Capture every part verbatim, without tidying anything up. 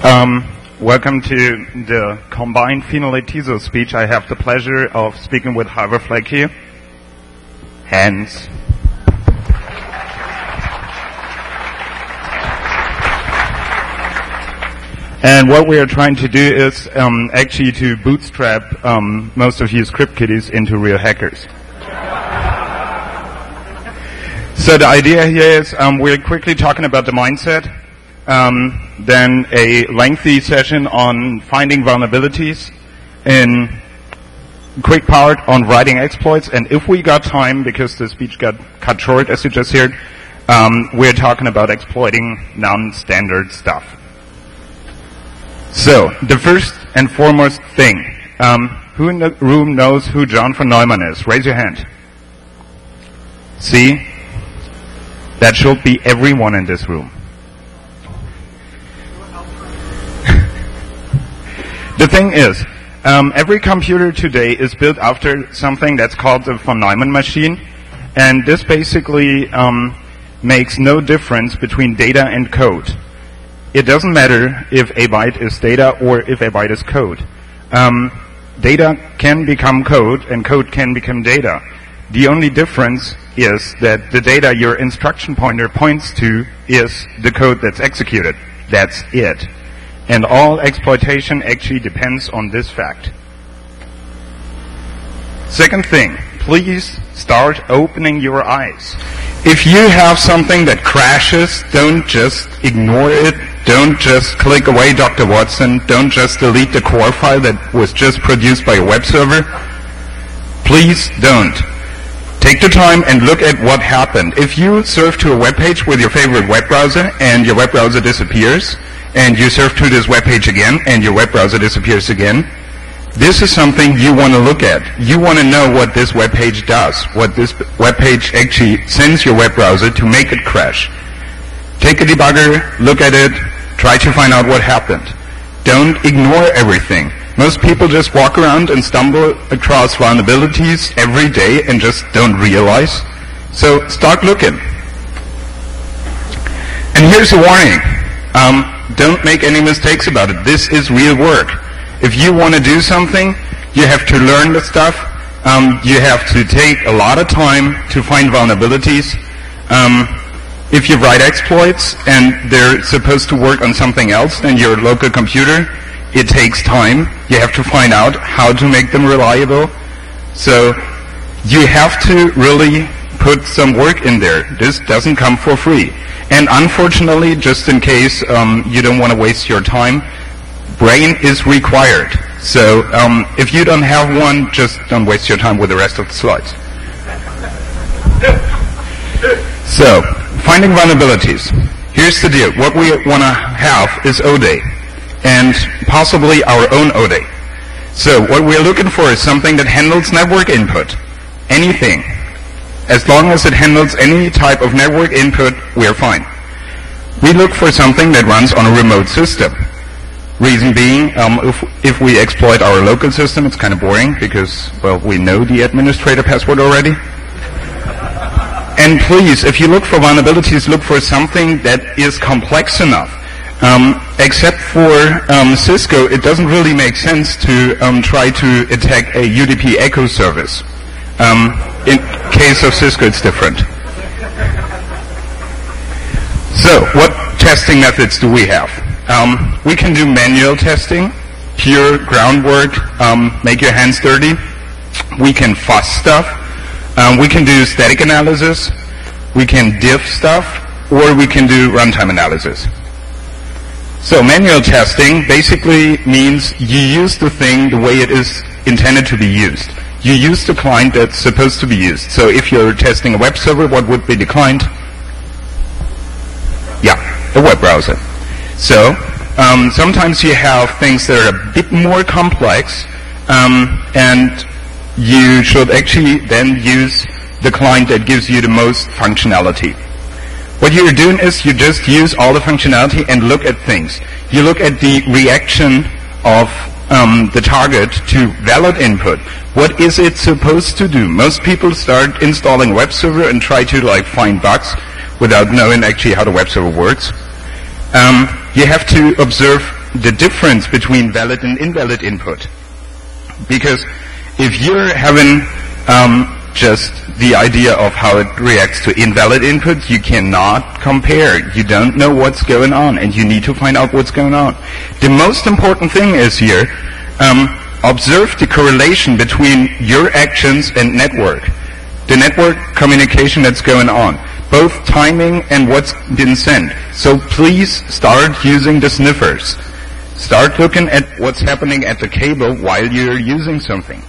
Um, welcome to the combined Finale-Tiso speech. I have the pleasure of speaking with Halvor Fleck here. Hands. And what we are trying to do is um, actually to bootstrap um, most of you script kiddies into real hackers. So the idea here is um, we're quickly talking about the mindset, um, then a lengthy session on finding vulnerabilities, in quick part on writing exploits, and if we got time, because the speech got cut short as you just heard, um, we're talking about exploiting non-standard stuff. So, the first and foremost thing, um, who in the room knows who John von Neumann is? Raise your hand. See? That should be everyone in this room. The thing is, um, every computer today is built after something that's called the von Neumann machine, and this basically um, makes no difference between data and code. It doesn't matter if a byte is data or if a byte is code. Um, data can become code and code can become data. The only difference is that the data your instruction pointer points to is the code that's executed. That's it. And all exploitation actually depends on this fact. Second thing, please start opening your eyes. If you have something that crashes, don't just ignore it. Don't just click away Doctor Watson. Don't just delete the core file that was just produced by a web server. Please don't. Take the time and look at what happened. If you surf to a web page with your favorite web browser and your web browser disappears, and you surf to this web page again and your web browser disappears again, this is something you want to look at. You want to know what this web page does, what this web page actually sends your web browser to make it crash. Take a debugger, look at it, try to find out what happened. Don't ignore everything. Most people just walk around and stumble across vulnerabilities every day and just don't realize. So start looking. And here's a warning. Um, don't make any mistakes about it. This is real work. If you want to do something, you have to learn the stuff. Um, you have to take a lot of time to find vulnerabilities. Um, if you write exploits and they're supposed to work on something else than your local computer, it takes time. You have to find out how to make them reliable. So you have to really put some work in there. This doesn't come for free. And unfortunately, just in case um, you don't want to waste your time, brain is required. So um, if you don't have one, just don't waste your time with the rest of the slides. So, finding vulnerabilities. Here's the deal. What we want to have is O-Day, and possibly our own O-Day. So what we're looking for is something that handles network input. Anything. As long as it handles any type of network input, we're fine. We look for something that runs on a remote system. Reason being, um, if, if we exploit our local system, it's kind of boring because, well, we know the administrator password already. And please, if you look for vulnerabilities, look for something that is complex enough. Um, except for um, Cisco, it doesn't really make sense to um, try to attack a U D P echo service. Um, in case of Cisco, it's different. So, what testing methods do we have? Um, we can do manual testing, pure groundwork, um, make your hands dirty. We can fuss stuff. Um, we can do static analysis. We can diff stuff, or we can do runtime analysis. So manual testing basically means you use the thing the way it is intended to be used. You use the client that's supposed to be used. So if you're testing a web server, what would be the client? Yeah, a web browser. So um, sometimes you have things that are a bit more complex, um, and you should actually then use the client that gives you the most functionality. What you're doing is you just use all the functionality and look at things. You look at the reaction of um, the target to valid input. What is it supposed to do? Most people start installing web server and try to like find bugs without knowing actually how the web server works. Um, you have to observe the difference between valid and invalid input. Because if you're having um, just the idea of how it reacts to invalid inputs, you cannot compare. You don't know what's going on, and you need to find out what's going on. The most important thing is here, um, observe the correlation between your actions and network. The network communication that's going on. Both timing and what's been sent. So please start using the sniffers. Start looking at what's happening at the cable while you're using something.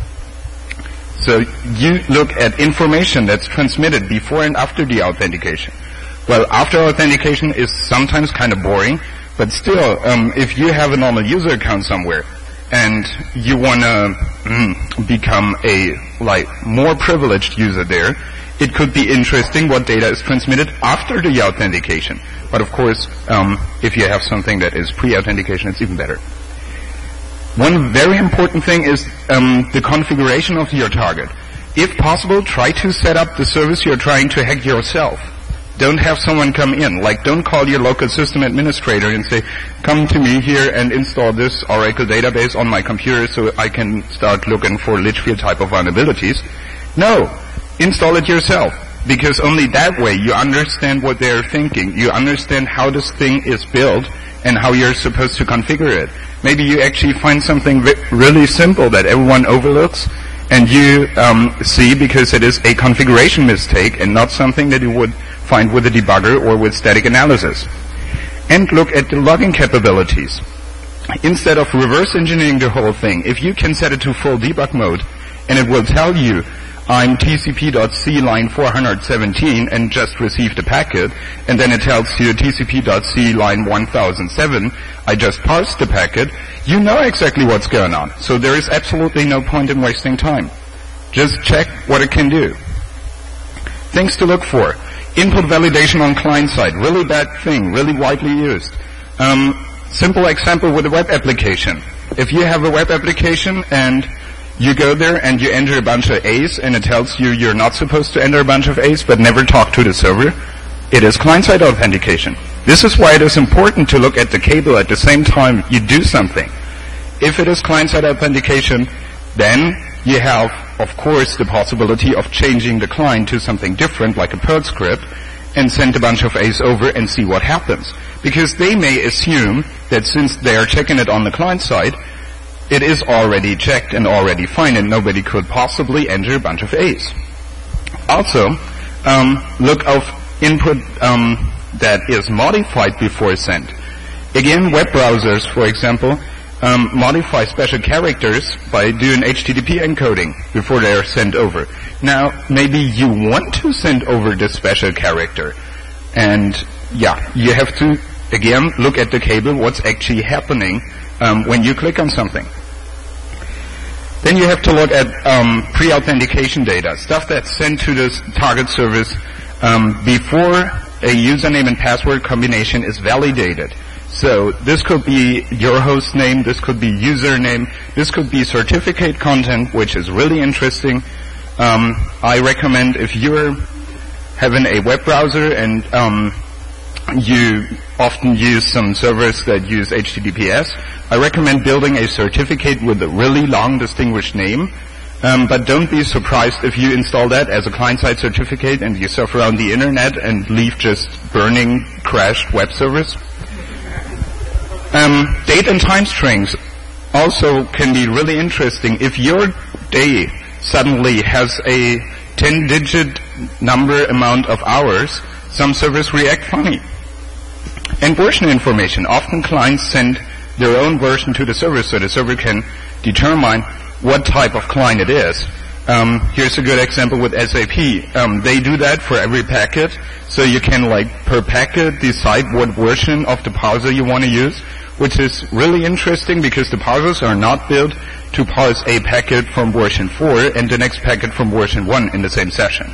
So you look at information that's transmitted before and after the authentication. Well, after authentication is sometimes kind of boring, but still, um, if you have a normal user account somewhere and you want to mm, become a like more privileged user there, it could be interesting what data is transmitted after the authentication. But of course, um, if you have something that is pre-authentication, it's even better. One very important thing is um, the configuration of your target. If possible, try to set up the service you're trying to hack yourself. Don't have someone come in. Like, don't call your local system administrator and say, come to me here and install this Oracle database on my computer so I can start looking for Litchfield type of vulnerabilities. No, install it yourself. Because only that way you understand what they're thinking. You understand how this thing is built and how you're supposed to configure it. Maybe you actually find something really simple that everyone overlooks and you um, see because it is a configuration mistake and not something that you would find with a debugger or with static analysis. And look at the logging capabilities. Instead of reverse engineering the whole thing, if you can set it to full debug mode and it will tell you I'm T C P.C line four hundred seventeen and just received a packet, and then it tells you T C P.C line one thousand seven, I just parsed the packet, you know exactly what's going on. So there is absolutely no point in wasting time. Just check what it can do. Things to look for. Input validation on client side, really bad thing, really widely used. Um, simple example with a web application. If you have a web application and you go there and you enter a bunch of A's and it tells you you're not supposed to enter a bunch of A's but never talk to the server, it is client-side authentication. This is why it is important to look at the cable at the same time you do something. If it is client-side authentication, then you have, of course, the possibility of changing the client to something different like a Perl script and send a bunch of A's over and see what happens. Because they may assume that since they are checking it on the client side, it is already checked and already fine and nobody could possibly enter a bunch of A's. Also, um, look of input um, that is modified before sent. Again, web browsers, for example, um, modify special characters by doing H T T P encoding before they are sent over. Now, maybe you want to send over this special character. And yeah, you have to, again, look at the cable, what's actually happening um, when you click on something. Then you have to look at um, pre-authentication data, stuff that's sent to this target service um, before a username and password combination is validated. So this could be your host name, this could be username, this could be certificate content, which is really interesting. Um, I recommend if you're having a web browser and um, you often use some servers that use H T T P S, I recommend building a certificate with a really long distinguished name. Um, but don't be surprised if you install that as a client-side certificate and you surf around the internet and leave just burning, crashed web servers. Um, date and time strings also can be really interesting. If your day suddenly has a ten-digit number amount of hours, some servers react funny. And version information. Often clients send their own version to the server so the server can determine what type of client it is. Um, here's a good example with S A P. Um, they do that for every packet, so you can, like, per packet decide what version of the parser you want to use, which is really interesting because the parsers are not built to parse a packet from version four and the next packet from version one in the same session.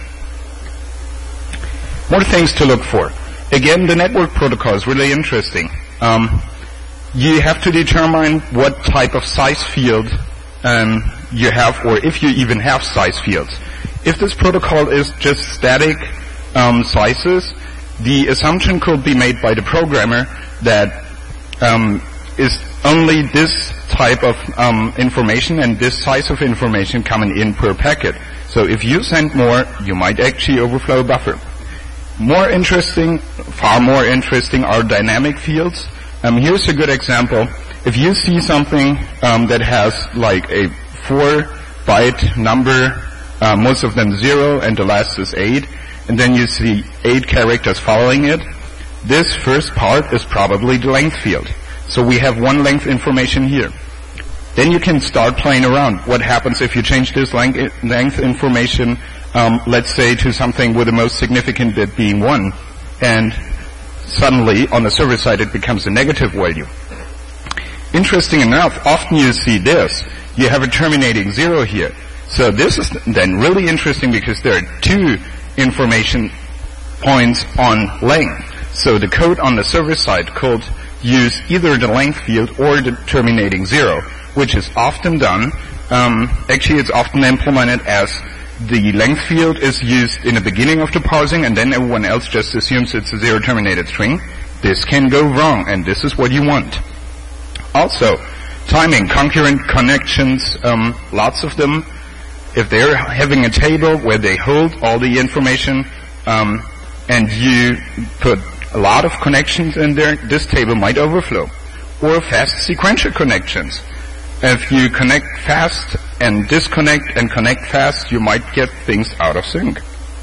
More things to look for. Again, the network protocol is really interesting. Um, you have to determine what type of size field um, you have, or if you even have size fields. If this protocol is just static um, sizes, the assumption could be made by the programmer that um, is only this type of um, information and this size of information coming in per packet. So if you send more, you might actually overflow a buffer. More interesting, far more interesting are dynamic fields. Um, here's a good example. If you see something um, that has like a four byte number, uh, most of them zero and the last is eight, and then you see eight characters following it, this first part is probably the length field. So we have one length information here. Then you can start playing around. What happens if you change this length, length information, um, let's say to something with the most significant bit being one, and suddenly on the server side it becomes a negative value. Interesting enough, often you see this. You have a terminating zero here. So this is then really interesting because there are two information points on length. So the code on the server side could use either the length field or the terminating zero, which is often done. Um, actually, it's often implemented as the length field is used in the beginning of the parsing, and then everyone else just assumes it's a zero-terminated string. This can go wrong, and this is what you want. Also, timing, concurrent connections, um, lots of them. If they're having a table where they hold all the information, um, and you put a lot of connections in there, this table might overflow. Or fast sequential connections. If you connect fast and disconnect and connect fast, you might get things out of sync.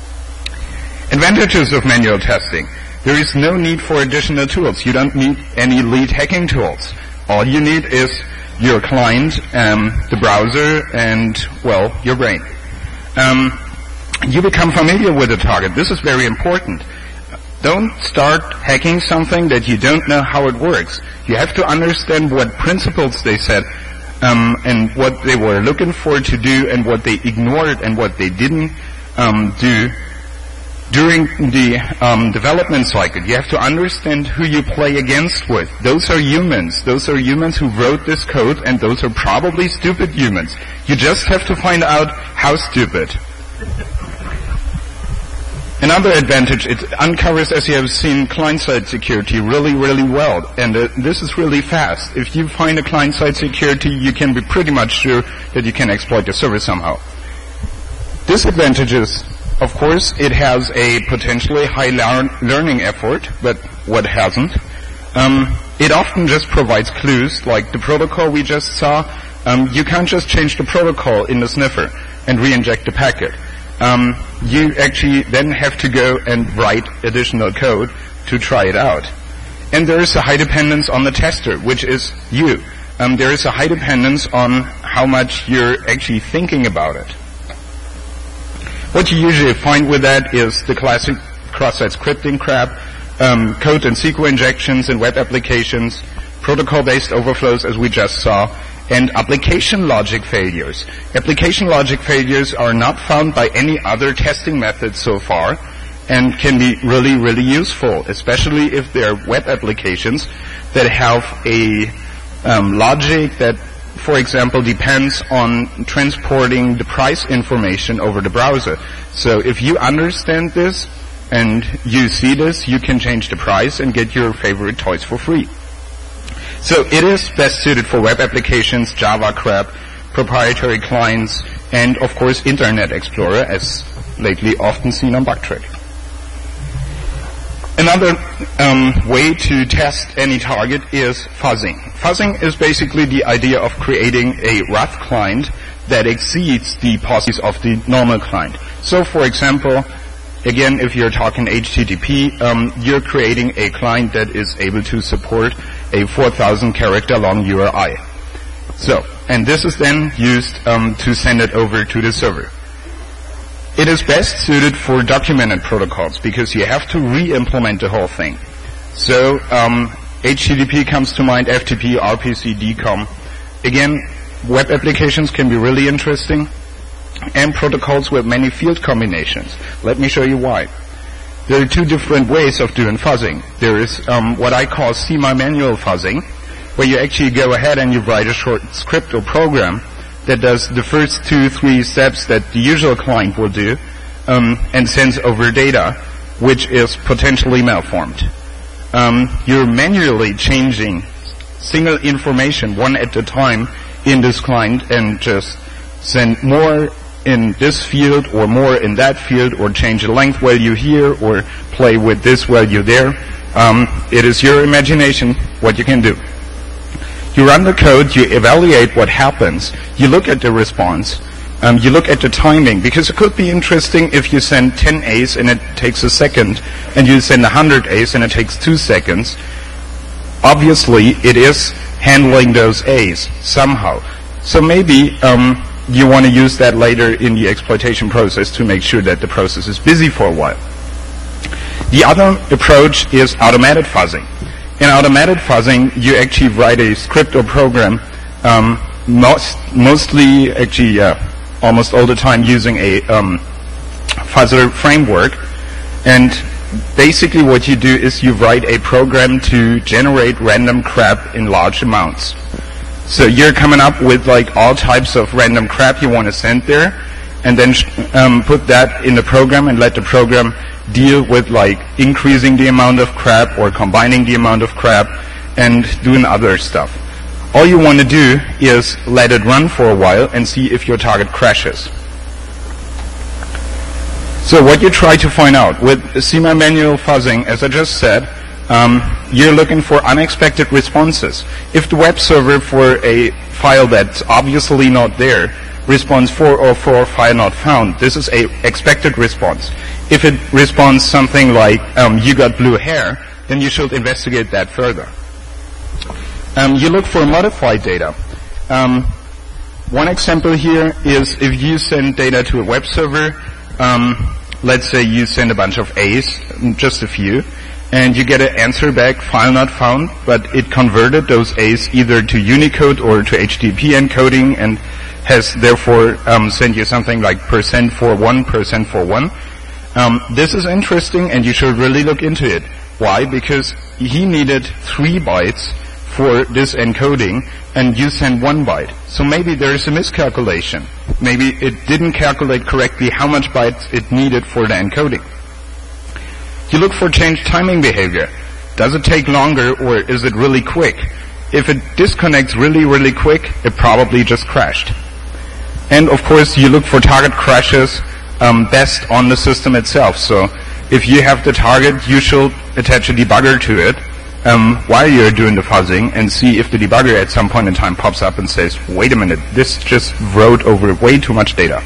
Advantages of manual testing. There is no need for additional tools. You don't need any lead hacking tools. All you need is your client, um, the browser, and, well, your brain. Um, you become familiar with the target. This is very important. Don't start hacking something that you don't know how it works. You have to understand what principles they set, um, and what they were looking for to do, and what they ignored and what they didn't um, do during the um, development cycle. You have to understand who you play against with. Those are humans. Those are humans who wrote this code, and those are probably stupid humans. You just have to find out how stupid. Another advantage, it uncovers, as you have seen, client-side security really, really well. And uh, this is really fast. If you find a client-side security, you can be pretty much sure that you can exploit the server somehow. Disadvantages, of course, it has a potentially high lear- learning effort, but what hasn't? Um, it often just provides clues, like the protocol we just saw. Um, you can't just change the protocol in the sniffer and re-inject the packet. Um, you actually then have to go and write additional code to try it out. And there is a high dependence on the tester, which is you. Um, there is a high dependence on how much you're actually thinking about it. What you usually find with that is the classic cross-site scripting crap, um, code and S Q L injections in web applications, protocol-based overflows as we just saw, and application logic failures. Application logic failures are not found by any other testing method so far and can be really, really useful, especially if they're web applications that have a um, logic that, for example, depends on transporting the price information over the browser. So if you understand this and you see this, you can change the price and get your favorite toys for free. So it is best suited for web applications, Java crap, proprietary clients, and of course Internet Explorer, as lately often seen on Bugtrade. Another um, way to test any target is fuzzing. Fuzzing is basically the idea of creating a rough client that exceeds the possibilities of the normal client. So for example, again, if you're talking H T T P, um, you're creating a client that is able to support a four thousand character long U R I. So, and this is then used um, to send it over to the server. It is best suited for documented protocols because you have to re-implement the whole thing. So, um, H T T P comes to mind, F T P, R P C, D COM. Again, web applications can be really interesting, and protocols with many field combinations. Let me show you why. There are two different ways of doing fuzzing. There is um, what I call semi-manual fuzzing, where you actually go ahead and you write a short script or program that does the first two, three steps that the usual client will do, um, and sends over data, which is potentially malformed. Um, you're manually changing single information one at a time in this client and just send more in this field or more in that field, or change the length value here, or play with this value there. Um, it is your imagination what you can do. You run the code, you evaluate what happens, you look at the response, um, you look at the timing, because it could be interesting if you send ten A's and it takes a second, and you send one hundred A's and it takes two seconds. Obviously, it is handling those A's somehow. So maybe um, you want to use that later in the exploitation process to make sure that the process is busy for a while. The other approach is automated fuzzing. In automated fuzzing, you actually write a script or program, um, most, mostly, actually, uh, almost all the time using a um, fuzzer framework. And basically what you do is you write a program to generate random crap in large amounts. So you're coming up with like all types of random crap you want to send there, and then um, put that in the program and let the program deal with like increasing the amount of crap or combining the amount of crap and doing other stuff. All you want to do is let it run for a while and see if your target crashes. So what you try to find out with semi-manual fuzzing, as I just said, um, you're looking for unexpected responses. If the web server for a file that's obviously not there responds four or four file not found, this is a expected response. If it responds something like um, you got blue hair, then you should investigate that further. Um, you look for modified data. Um, one example here is if you send data to a web server, um, let's say you send a bunch of A's, just a few, and you get an answer back, file not found, but it converted those A's either to Unicode or to H T T P encoding and has therefore um, sent you something like percent for one, percent for one. Um, this is interesting, and you should really look into it. Why? Because he needed three bytes for this encoding, and you send one byte. So maybe there is a miscalculation. Maybe it didn't calculate correctly how much bytes it needed for the encoding. You look for change timing behavior. Does it take longer, or is it really quick? If it disconnects really, really quick, it probably just crashed. And of course, you look for target crashes um, best on the system itself. So if you have the target, you should attach a debugger to it um, while you're doing the fuzzing and see if the debugger at some point in time pops up and says, wait a minute, this just wrote over way too much data.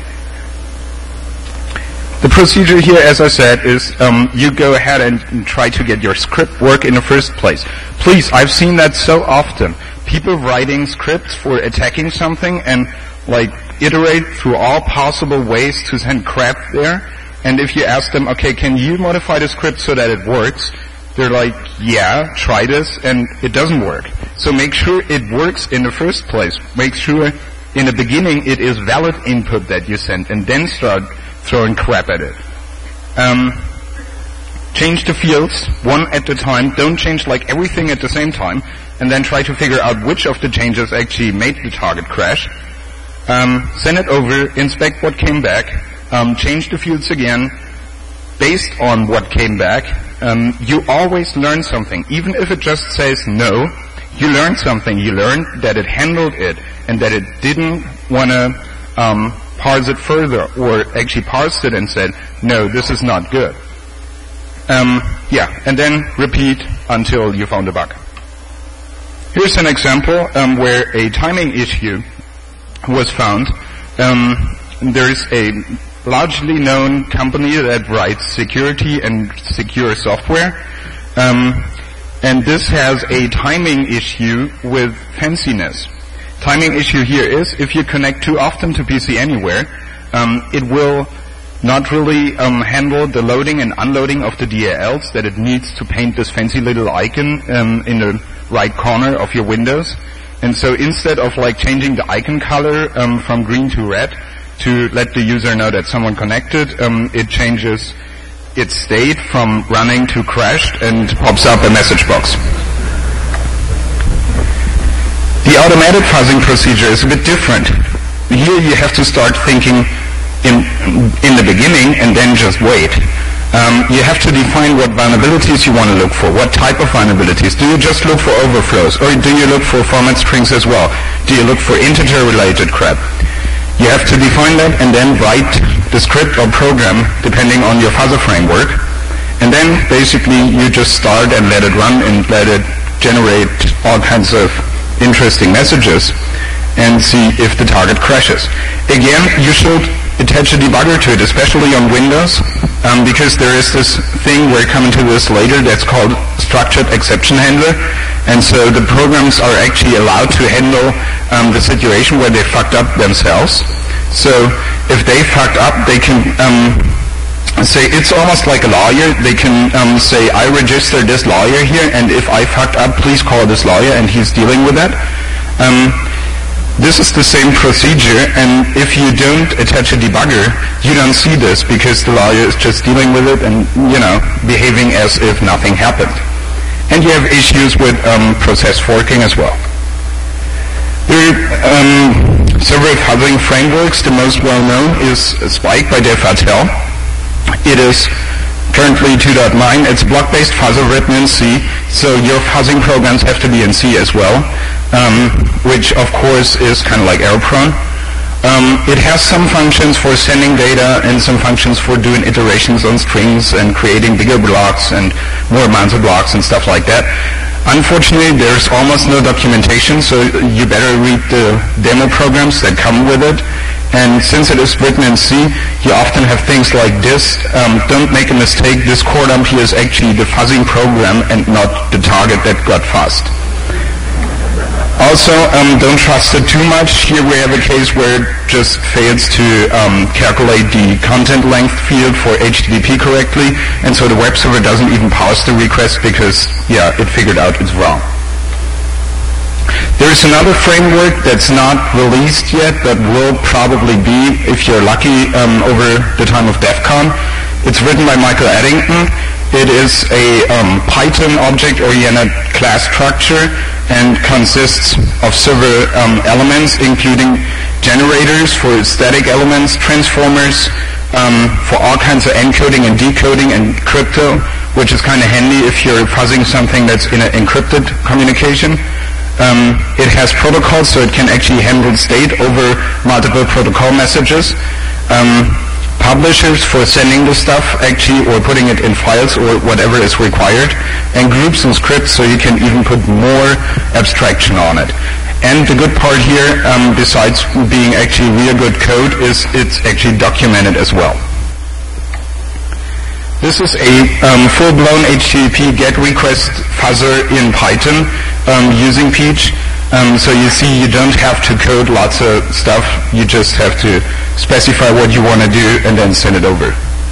The procedure here, as I said, is um, you go ahead and try to get your script work in the first place. Please, I've seen that so often. People writing scripts for attacking something and like iterate through all possible ways to send crap there. And if you ask them, okay, can you modify the script so that it works? They're like, yeah, try this, and it doesn't work. So make sure it works in the first place. Make sure in the beginning it is valid input that you send, and then start throwing crap at it. Um, change the fields one at a time. Don't change like everything at the same time, and then try to figure out which of the changes actually made the target crash. Um, send it over, inspect what came back, um, change the fields again based on what came back. Um, you always learn something. Even if it just says no, you learned something. You learned that it handled it and that it didn't want to um, parse it further, or actually parsed it and said, no, this is not good. Um, yeah, and then repeat until you found a bug. Here's an example um, where a timing issue was found. Um, there is a largely known company that writes security and secure software, um, and this has a timing issue with fanciness. Timing issue here is if you connect too often to P C Anywhere, um, it will not really um, handle the loading and unloading of the D L Ls that it needs to paint this fancy little icon um, in the right corner of your Windows. And so instead of like changing the icon color um, from green to red to let the user know that someone connected, um, it changes its state from running to crashed and pops up a message box. The automated fuzzing procedure is a bit different. Here you have to start thinking in in the beginning and then just wait. Um, you have to define what vulnerabilities you want to look for. What type of vulnerabilities? Do you just look for overflows, or do you look for format strings as well? Do you look for integer-related crap? You have to define that and then write the script or program depending on your fuzzer framework. And then basically you just start and let it run and let it generate all kinds of interesting messages and see if the target crashes. Again, you should attach a debugger to it, especially on Windows, um, because there is this thing, we're coming to this later, that's called structured exception handler. And so the programs are actually allowed to handle um, the situation where they fucked up themselves. So if they fucked up, they can um, say, it's almost like a lawyer. They can um, say, I register this lawyer here, and if I fucked up, please call this lawyer, and he's dealing with that. Um, This is the same procedure, and if you don't attach a debugger, you don't see this because the lawyer is just dealing with it and, you know, behaving as if nothing happened. And you have issues with um, process forking as well. There are um, several fuzzing frameworks. The most well-known is Spike by Dave Vartel. It is currently two point nine. It's a block-based fuzzer written in C, so your fuzzing programs have to be in C as well. Um, which of course is kind of like error-prone. Um, it has some functions for sending data and some functions for doing iterations on strings and creating bigger blocks and more amounts of blocks and stuff like that. Unfortunately, there's almost no documentation, so you better read the demo programs that come with it. And since it is written in C, you often have things like this. Um, don't make a mistake, this core dump here is actually the fuzzing program and not the target that got fuzzed. Also, um, don't trust it too much. Here we have a case where it just fails to um, calculate the content length field for H T T P correctly, and so the web server doesn't even parse the request because, yeah, it figured out it's wrong. There's another framework that's not released yet, but will probably be, if you're lucky, um, over the time of DEF CON. It's written by Michael Addington. It is a um, Python object-oriented class structure and consists of several um, elements, including generators for static elements, transformers um, for all kinds of encoding and decoding, and crypto, which is kind of handy if you're fuzzing something that's in an encrypted communication. Um, it has protocols, so it can actually handle state over multiple protocol messages. Um, publishers for sending the stuff actually, or putting it in files or whatever is required, and groups and scripts so you can even put more abstraction on it. And the good part here, um, besides being actually real good code, is it's actually documented as well. This is a um, full-blown H T T P GET request fuzzer in Python um, using Peach. Um, so you see, you don't have to code lots of stuff. You just have to specify what you want to do and then send it over.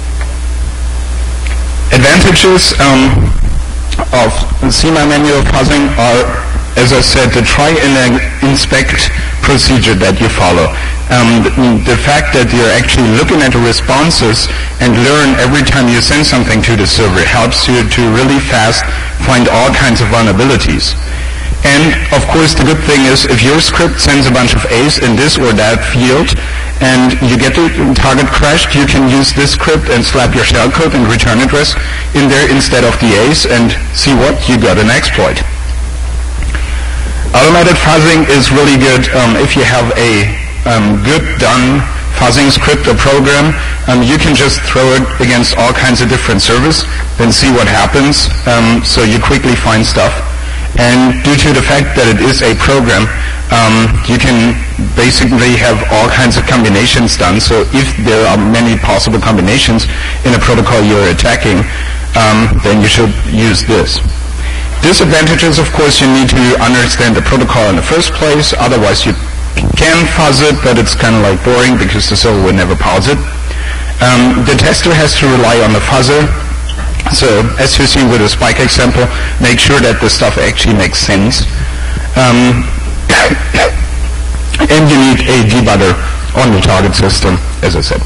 Advantages um, of C M I manual fuzzing are, as I said, the try and inspect procedure that you follow. Um, the, the fact that you're actually looking at the responses and learn every time you send something to the server helps you to really fast find all kinds of vulnerabilities. And, of course, the good thing is if your script sends a bunch of A's in this or that field and you get the target crashed, you can use this script and slap your shellcode and return address in there instead of the A's and see what? You got an exploit. Automated fuzzing is really good um, if you have a um, good done fuzzing script or program. Um, you can just throw it against all kinds of different servers and see what happens, um, so you quickly find stuff. And due to the fact that it is a program, um, you can basically have all kinds of combinations done. So if there are many possible combinations in a protocol you're attacking, um, then you should use this. Disadvantages, of course, you need to understand the protocol in the first place. Otherwise, you can fuzz it, but it's kind of like boring because the server will never pause it. Um, the tester has to rely on the fuzzer. So, as you see with the Spike example, make sure that the stuff actually makes sense. Um, and you need a debugger on the target system, as I said.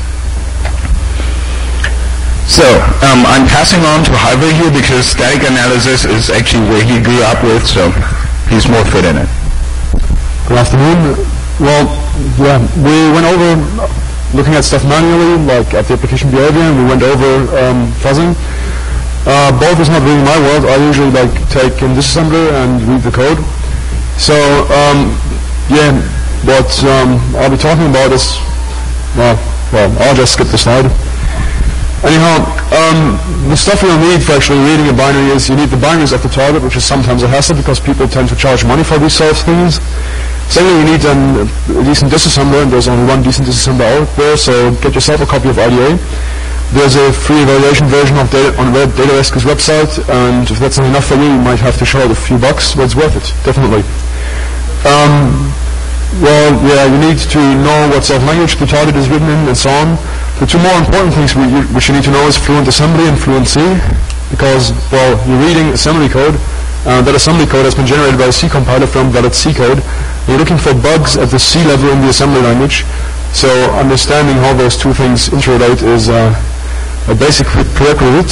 So, um, I'm passing on to Halvor here because static analysis is actually where he grew up with, so he's more fit in it. Good afternoon. Well, yeah, we went over looking at stuff manually, like at the application behavior, and we went over um, fuzzing. Uh, both is not really my world. I usually like take in disassembler and read the code. So um, yeah, what um, I'll be talking about is, well, well, I'll just skip the slide. Anyhow, um, the stuff you'll need for actually reading a binary is you need the binaries of the target, which is sometimes a hassle because people tend to charge money for these sort of things. Secondly, you need um, a decent disassembler, and there's only one decent disassembler out there, so get yourself a copy of I D A. There's a free evaluation version of data on Datarescue's website, and if that's not enough for you, you might have to shell out a few bucks, but it's worth it, definitely. Um, well, yeah, you need to know what sort of language the target is written in, and so on. The two more important things we, you, which you need to know is fluent assembly and fluent C, because, well, you're reading assembly code, uh, that assembly code has been generated by a C compiler from valid C code. You're looking for bugs at the C level in the assembly language, so understanding how those two things interrelate is uh, a basic prerequisite.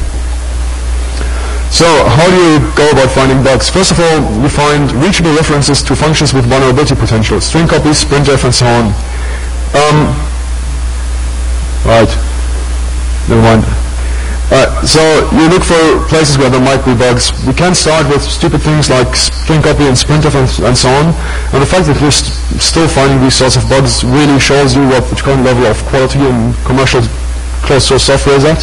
So how do you go about finding bugs? First of all, you find reachable references to functions with vulnerability potential, string copies, printf, and so on. Um, right, never mind. Uh, so you look for places where there might be bugs. We can start with stupid things like string copy and printf and, and so on. And the fact that you're st still finding these sorts of bugs really shows you what the current level of quality in commercial closed source software is at.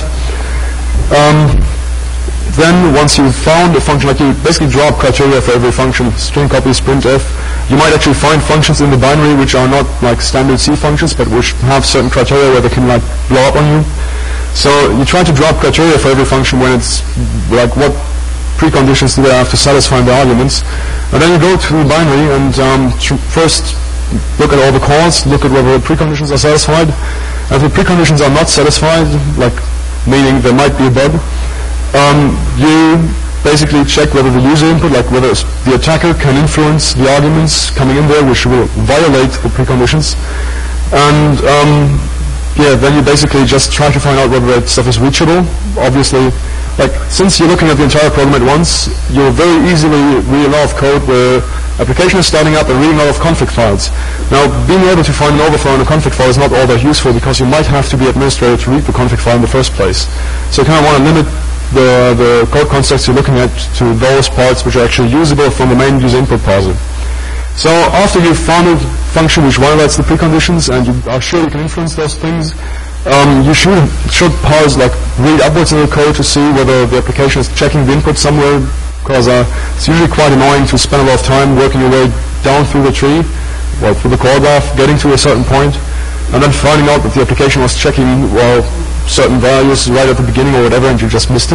Um, then once you've found a function, like you basically draw up criteria for every function, string copy, printf, you might actually find functions in the binary which are not like standard C functions, but which have certain criteria where they can like blow up on you. So you try to draw up criteria for every function when it's like what preconditions do they have to satisfy the arguments. And then you go to the binary and um, first look at all the calls, look at whether the preconditions are satisfied. And if the preconditions are not satisfied, like meaning there might be a bug, um, you basically check whether the user input, like whether the attacker can influence the arguments coming in there, which will violate the preconditions. And um, yeah, then you basically just try to find out whether that stuff is reachable. Obviously, like since you're looking at the entire program at once, you'll very easily read a lot of code where application is starting up and reading a lot of config files. Now, being able to find an overflow in a config file is not all that useful because you might have to be administrator to read the config file in the first place. So you kind of want to limit the, the code constructs you're looking at to those parts which are actually usable from the main user input parser. So after you've found a function which violates the preconditions and you are sure you can influence those things, um, you should, should pause, like read upwards in the code to see whether the application is checking the input somewhere, because uh, it's usually quite annoying to spend a lot of time working your way down through the tree, well, through the call graph, getting to a certain point, and then finding out that the application was checking, well, certain values right at the beginning or whatever, and you just missed it.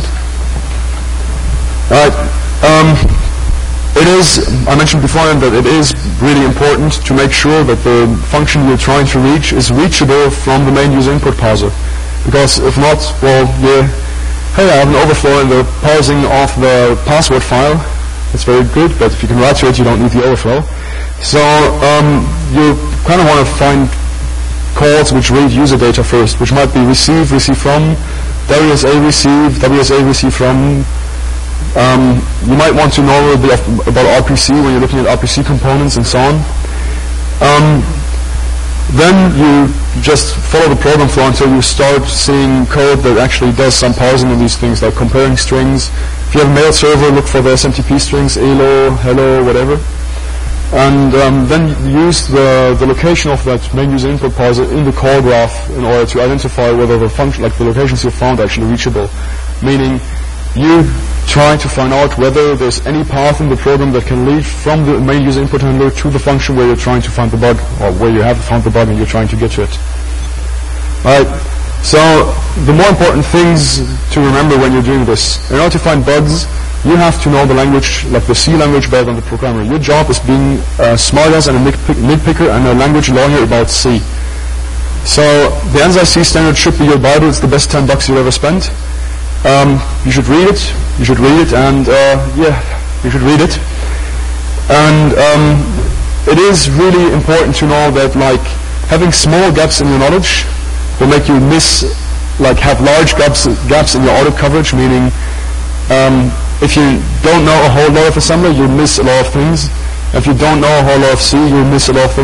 Alright. Um, It is, I mentioned before that it is really important to make sure that the function you're trying to reach is reachable from the main user input parser. Because if not, well, yeah, hey, I have an overflow in the parsing of the password file. That's very good, but if you can write to it, you don't need the overflow. So um, you kind of want to find calls which read user data first, which might be receive, receive from, W S A receive, W S A receive from. Um, you might want to know a little bit of, about R P C when you're looking at R P C components and so on. Um, then you just follow the program flow until you start seeing code that actually does some parsing of these things, like comparing strings. If you have a mail server, look for the S M T P strings, hello, hello, whatever. And um, then use the, the location of that main user input parser in the call graph in order to identify whether the function, like the locations you found, are actually reachable. Meaning, you try to find out whether there's any path in the program that can lead from the main user input handler to the function where you're trying to find the bug, or where you have found the bug and you're trying to get to it. Alright, so the more important things to remember when you're doing this, in order to find bugs, you have to know the language, like the C language, better than the programmer. Your job is being a smartass and a nitpicker and a language lawyer about C. So the ANSI C standard should be your Bible. It's the best ten bucks you'll ever spend. Um, you should read it, you should read it, and uh, yeah, you should read it. And um, it is really important to know that, like, having small gaps in your knowledge will make you miss, like, have large gaps gaps in your audit coverage, meaning um, if you don't know a whole lot of assembly, you'll miss a lot of things. If you don't know a whole lot of C, you'll miss a lot of things.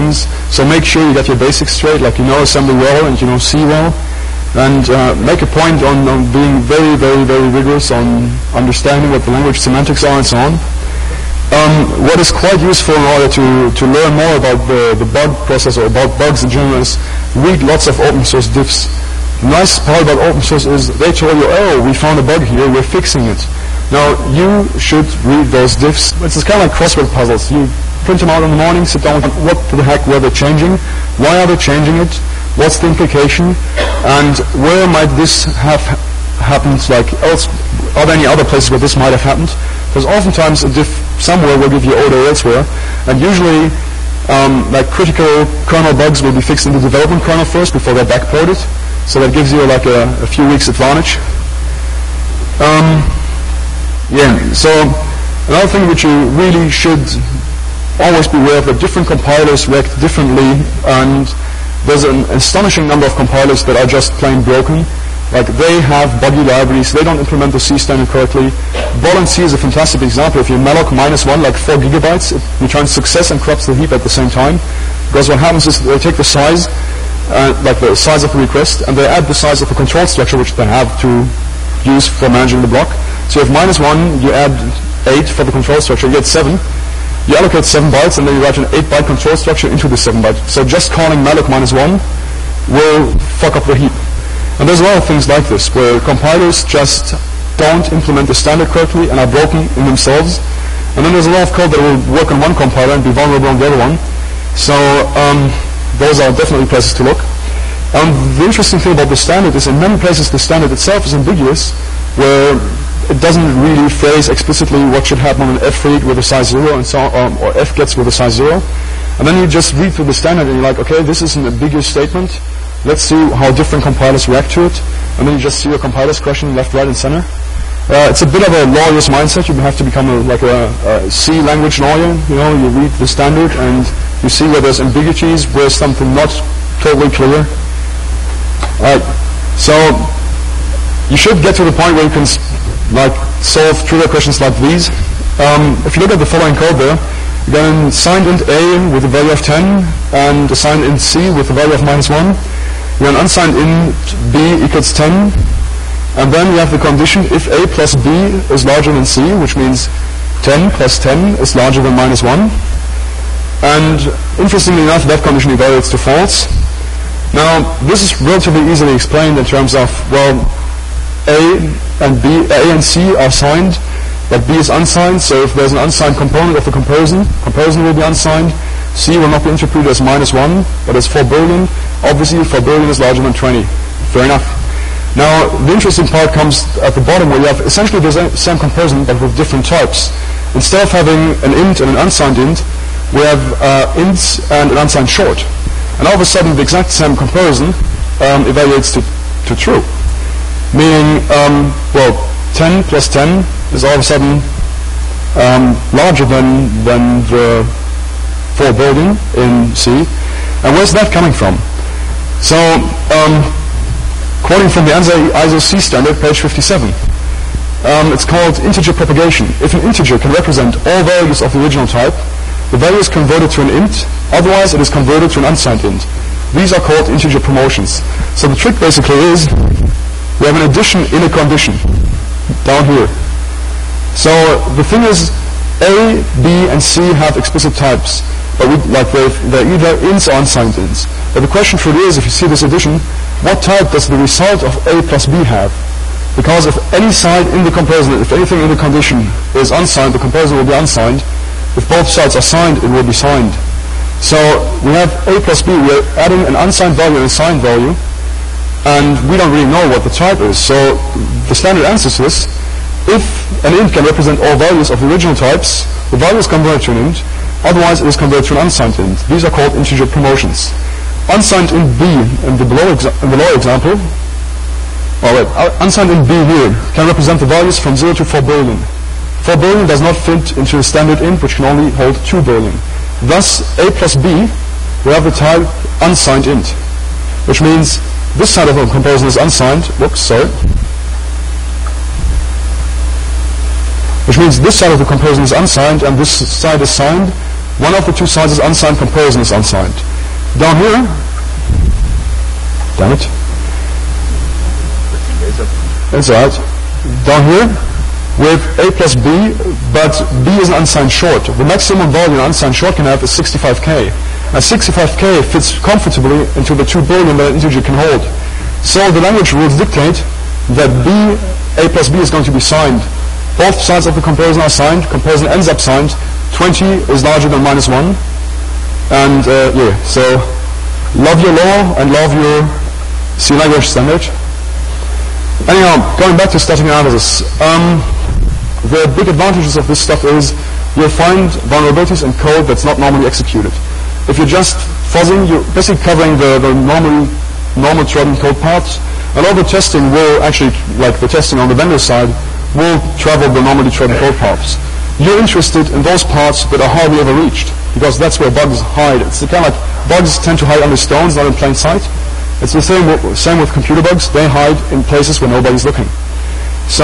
So make sure you get your basics straight, like you know assembly well and you know C well. And uh, make a point on, on being very, very, very rigorous on understanding what the language semantics are and so on. Um, what is quite useful in order to, to learn more about the, the bug process or about bugs in general is read lots of open source diffs. The nice part about open source is they told you, oh, we found a bug here, we're fixing it. Now, you should read those diffs. It's kind of like crossword puzzles. You print them out in the morning, sit down, what the heck were they changing? Why are they changing it? What's the implication? And where might this have happened? Like else, are there any other places where this might have happened? Because oftentimes a diff somewhere will give you order elsewhere, and usually um, like critical kernel bugs will be fixed in the development kernel first before they're backported. So that gives you like a, a few weeks advantage. Um, yeah. So another thing which you really should always be aware of, that different compilers react differently, and there's an astonishing number of compilers that are just plain broken. Like they have buggy libraries, they don't implement the C standard correctly. Ball and C is a fantastic example. If you malloc minus one, like four gigabytes, it returns success and corrupts the heap at the same time. Because what happens is they take the size, uh, like the size of the request, and they add the size of the control structure which they have to use for managing the block. So you have minus one, you add eight for the control structure, you get seven. You allocate seven bytes, and then you write an eight byte control structure into the seven byte. So just calling malloc minus one will fuck up the heap. And there's a lot of things like this, where compilers just don't implement the standard correctly and are broken in themselves. And then there's a lot of code that will work on one compiler and be vulnerable on the other one. So um, those are definitely places to look. And the interesting thing about the standard is in many places the standard itself is ambiguous, where it doesn't really phrase explicitly what should happen on an F read with a size zero and so on, or F gets with a size zero. And then you just read through the standard and you're like, okay, this is an ambiguous statement. Let's see how different compilers react to it. And then you just see your compilers crashing left, right, and center. Uh, it's a bit of a lawyer's mindset. You have to become a, like a, a C language lawyer. You know, you read the standard and you see where there's ambiguities, where something not totally clear. Alright, so you should get to the point where you can like solve trivial questions like these. Um, if you look at the following code there, you got an signed int A with a value of ten and a signed int C with a value of minus one. You have an unsigned int B equals ten, and then you have the condition if A plus B is larger than C, which means ten plus ten is larger than minus one. And interestingly enough, that condition evaluates to false. Now, this is relatively easily explained in terms of, well, A and B, A and C are signed, but B is unsigned, so if there's an unsigned component of the comparison, comparison will be unsigned. C will not be interpreted as minus one, but as four billion. Obviously, four billion is larger than twenty. Fair enough. Now, the interesting part comes at the bottom, where you have essentially the same comparison, but with different types. Instead of having an int and an unsigned int, we have uh, ints and an unsigned short. And all of a sudden, the exact same comparison um, evaluates to, to true. Meaning, um, well, ten plus ten is all of a sudden um, larger than, than the four billion in C. And where's that coming from? So, um, quoting from the ANSI I S O C standard, page fifty-seven. Um, it's called integer propagation. If an integer can represent all values of the original type, the value is converted to an int, otherwise it is converted to an unsigned int. These are called integer promotions. So the trick basically is, we have an addition in a condition, down here. So the thing is, A, B, and C have explicit types, but we, like they're, they're either ints or unsigned ints. But the question truly is, if you see this addition, what type does the result of A plus B have? Because if any side in the comparison, if anything in the condition is unsigned, the comparison will be unsigned. If both sides are signed, it will be signed. So we have A plus B, we're adding an unsigned value and a signed value, and we don't really know what the type is. So the standard answer to this, if an int can represent all values of the original types, the value is converted to an int, otherwise it is converted to an unsigned int. These are called integer promotions. Unsigned int B in the below, exa in the lower example, all right, unsigned int B here can represent the values from zero to four billion. four billion does not fit into a standard int, which can only hold two billion. Thus, A plus B will have the type unsigned int, which means this side of the comparison is unsigned. Whoops, sorry. Which means this side of the comparison is unsigned and this side is signed. One of the two sides is unsigned, comparison is unsigned. Down here, damn it, it's alright. Down here, with A plus B, but B is an unsigned short. The maximum value an unsigned short can have is sixty-five K. And sixty-five K fits comfortably into the two billion that an integer can hold. So the language rules dictate that B, A plus B is going to be signed. Both sides of the comparison are signed. Comparison ends up signed. twenty is larger than minus one. And uh, yeah, so love your law and love your C language standard. Anyhow, going back to static analysis, um, the big advantages of this stuff is you'll find vulnerabilities in code that's not normally executed. If you're just fuzzing, you're basically covering the, the normally normal trodden code paths, and all the testing will actually, like the testing on the vendor side, will travel the normally trodden code paths. You're interested in those parts that are hardly ever reached, because that's where bugs hide. It's the kind of like bugs tend to hide under stones, not in plain sight. It's the same with, same with computer bugs. They hide in places where nobody's looking. So,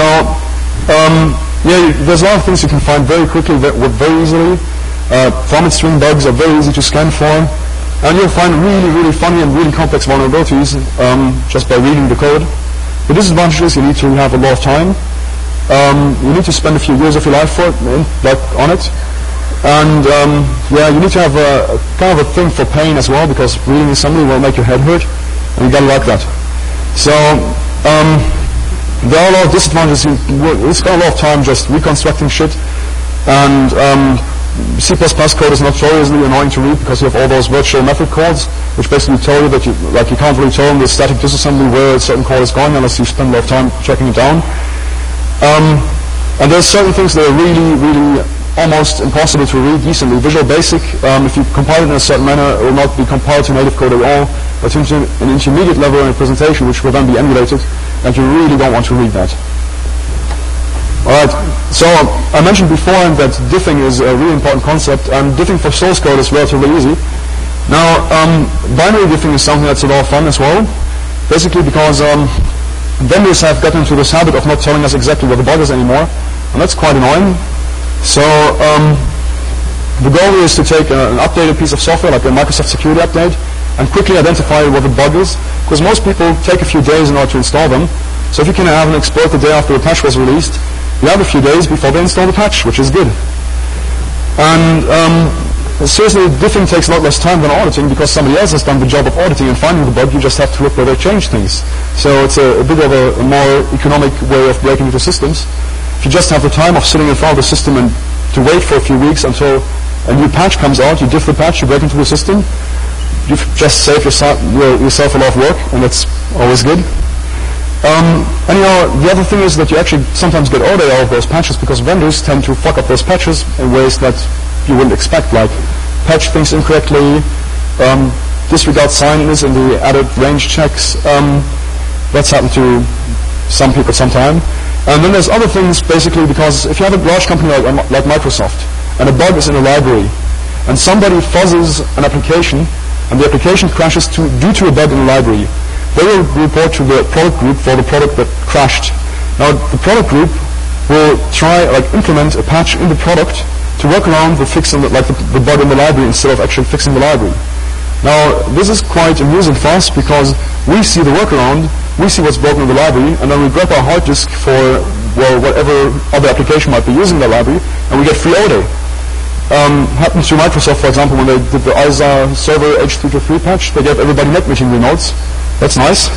um, yeah, there's a lot of things you can find very quickly, very, very easily. Uh, format string bugs are very easy to scan for, and you'll find really, really funny and really complex vulnerabilities um, just by reading the code. The disadvantage is you need to have a lot of time. Um, you need to spend a few years of your life for it, like on it. And um, yeah, you need to have a, a kind of a thing for pain as well, because reading assembly will make your head hurt, and you gotta like that. So um, there are a lot of disadvantages. We spend a lot of time just reconstructing shit, and um, C plus plus code is notoriously annoying to read because you have all those virtual method calls, which basically tell you that you like you can't really tell in the static disassembly where a certain call is going unless you spend a lot of time tracking it down. Um, and there's certain things that are really, really almost impossible to read decently. Visual Basic, um, if you compile it in a certain manner, it will not be compiled to native code at all, but into an intermediate level in a presentation, which will then be emulated, and you really don't want to read that. Alright, so I mentioned before that diffing is a really important concept, and diffing for source code is relatively easy. Now, um, binary diffing is something that's a lot of fun as well, basically because um, vendors have gotten into this habit of not telling us exactly what the bug is anymore, and that's quite annoying. So um, the goal is to take a, an updated piece of software, like a Microsoft Security Update, and quickly identify what the bug is, because most people take a few days in order to install them. So if you can have an exploit the day after the patch was released, you have a few days before they install the patch, which is good. And um, seriously, diffing takes a lot less time than auditing, because somebody else has done the job of auditing and finding the bug. You just have to look where they change things. So it's a, a bit of a, a more economic way of breaking into systems. If you just have the time of sitting in front of the system and to wait for a few weeks until a new patch comes out, you diff the patch, you break into the system, you've just saved yourself, yourself a lot of work, and that's always good. Um, anyhow, the other thing is that you actually sometimes get order out of those patches, because vendors tend to fuck up those patches in ways that you wouldn't expect, like patch things incorrectly, um, disregard sign-ins in the added range checks. Um, that's happened to some people sometime. And then there's other things, basically, because if you have a large company like, like Microsoft, and a bug is in a library, and somebody fuzzes an application, and the application crashes to, due to a bug in the library, they will report to the product group for the product that crashed. Now, the product group will try, like, implement a patch in the product to work around the fix in the, like the, the bug in the library instead of actually fixing the library. Now, this is quite amusing for us, because we see the workaround, we see what's broken in the library, and then we grab our hard disk for, well, whatever other application might be using the library, and we get free O D A. Um, happened to Microsoft, for example, when they did the I S A server H three twenty-three patch, they gave everybody NetMeeting remotes. That's nice.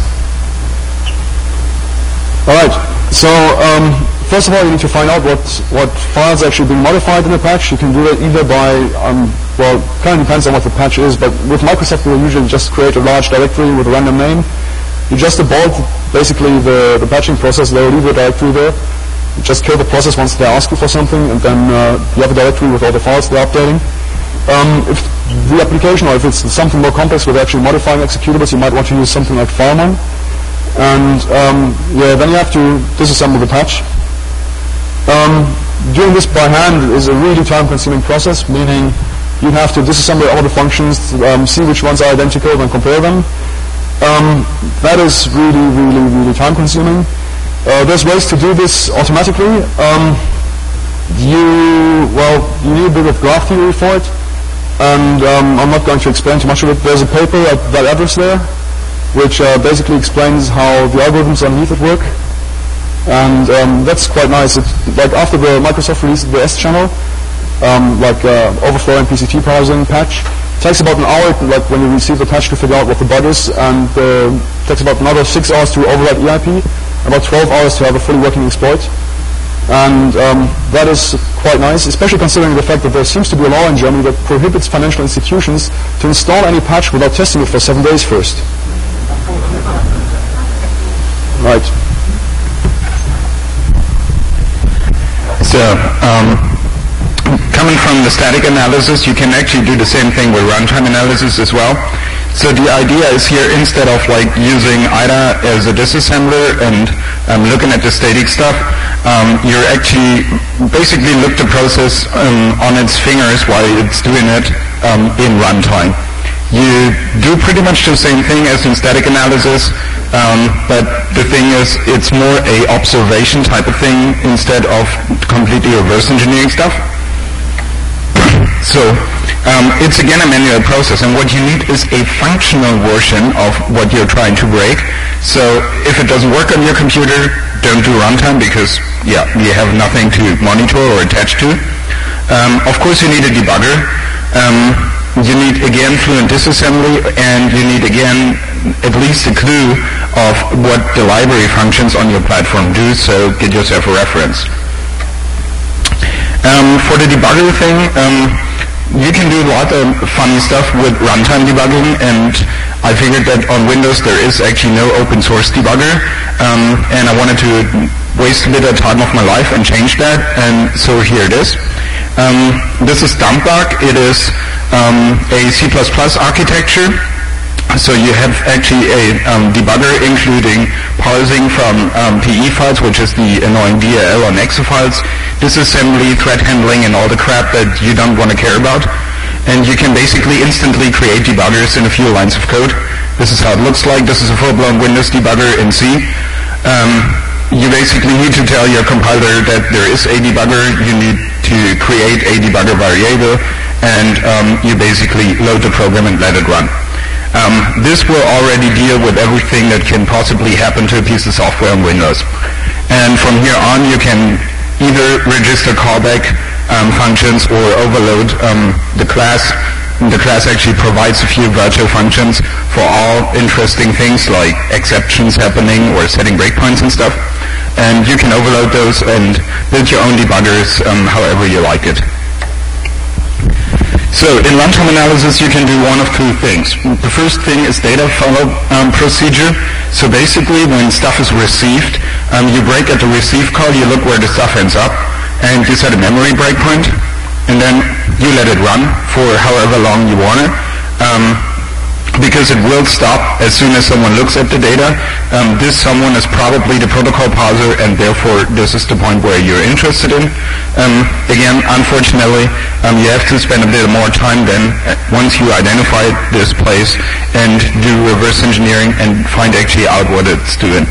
Alright, so um, first of all, you need to find out what, what files are actually being modified in the patch. You can do that either by, um, well, kind of depends on what the patch is, but with Microsoft, we'll usually just create a large directory with a random name. You just abort, basically, the, the patching process. They'll leave a directory there. You just kill the process once they ask you for something, and then uh, you have a directory with all the files they're updating. Um, if the application, or if it's something more complex where they're actually modifying executables, you might want to use something like FileMon. And um, yeah, then you have to disassemble the patch. Um, doing this by hand is a really time-consuming process, meaning you have to disassemble all the functions, um, see which ones are identical, and compare them. Um, that is really, really, really time-consuming. Uh, there's ways to do this automatically. Um, you, well, you need a bit of graph theory for it. and um, I'm not going to explain too much of it. There's a paper at that address there, which uh, basically explains how the algorithms underneath it work. And um, that's quite nice. It, like after the Microsoft released the S channel, um, like uh, overflow and P C T parsing patch, it takes about an hour, like when you receive the patch, to figure out what the bug is, and uh, it takes about another six hours to override E I P, about twelve hours to have a fully working exploit. And um, that is quite nice, especially considering the fact that there seems to be a law in Germany that prohibits financial institutions to install any patch without testing it for seven days first. Right. So, um, coming from the static analysis, you can actually do the same thing with runtime analysis as well. So the idea is here, instead of like using I D A as a disassembler and um, looking at the static stuff, um, you're actually basically look the process um, on its fingers while it's doing it um, in runtime. You do pretty much the same thing as in static analysis, um, but the thing is, it's more a observation type of thing instead of completely reverse engineering stuff. So um, it's again a manual process, and what you need is a functional version of what you're trying to break. So if it doesn't work on your computer, don't do runtime, because yeah, you have nothing to monitor or attach to. Um, of course, you need a debugger. Um, You need, again, fluent disassembly, and you need, again, at least a clue of what the library functions on your platform do, so get yourself a reference. Um, for the debugger thing, um, you can do a lot of funny stuff with runtime debugging, and I figured that on Windows there is actually no open source debugger, um, and I wanted to waste a bit of time of my life and change that, and so here it is. Um, this is Dumpbug. It is um, a C plus plus architecture. So you have actually a um, debugger including parsing from um, P E files, which is the annoying D L L and exe files, disassembly, thread handling, and all the crap that you don't want to care about. And you can basically instantly create debuggers in a few lines of code. This is how it looks like. This is a full-blown Windows debugger in C. Um, you basically need to tell your compiler that there is a debugger. You need to create a debugger variable, and um, you basically load the program and let it run. Um, this will already deal with everything that can possibly happen to a piece of software on Windows. And from here on, you can either register callback um, functions or overload um, the class. The class actually provides a few virtual functions for all interesting things like exceptions happening or setting breakpoints and stuff. And you can overload those and build your own debuggers um, however you like it. So in runtime analysis, you can do one of two things. The first thing is data follow um, procedure. So basically, when stuff is received, um, you break at the receive call, you look where the stuff ends up, and you set a memory breakpoint, and then you let it run for however long you want it. Um, because it will stop as soon as someone looks at the data. Um, this someone is probably the protocol parser, and therefore this is the point where you're interested in. Um, again, unfortunately, um, you have to spend a bit more time then, uh, once you identify this place, and do reverse engineering and find actually out what it's doing.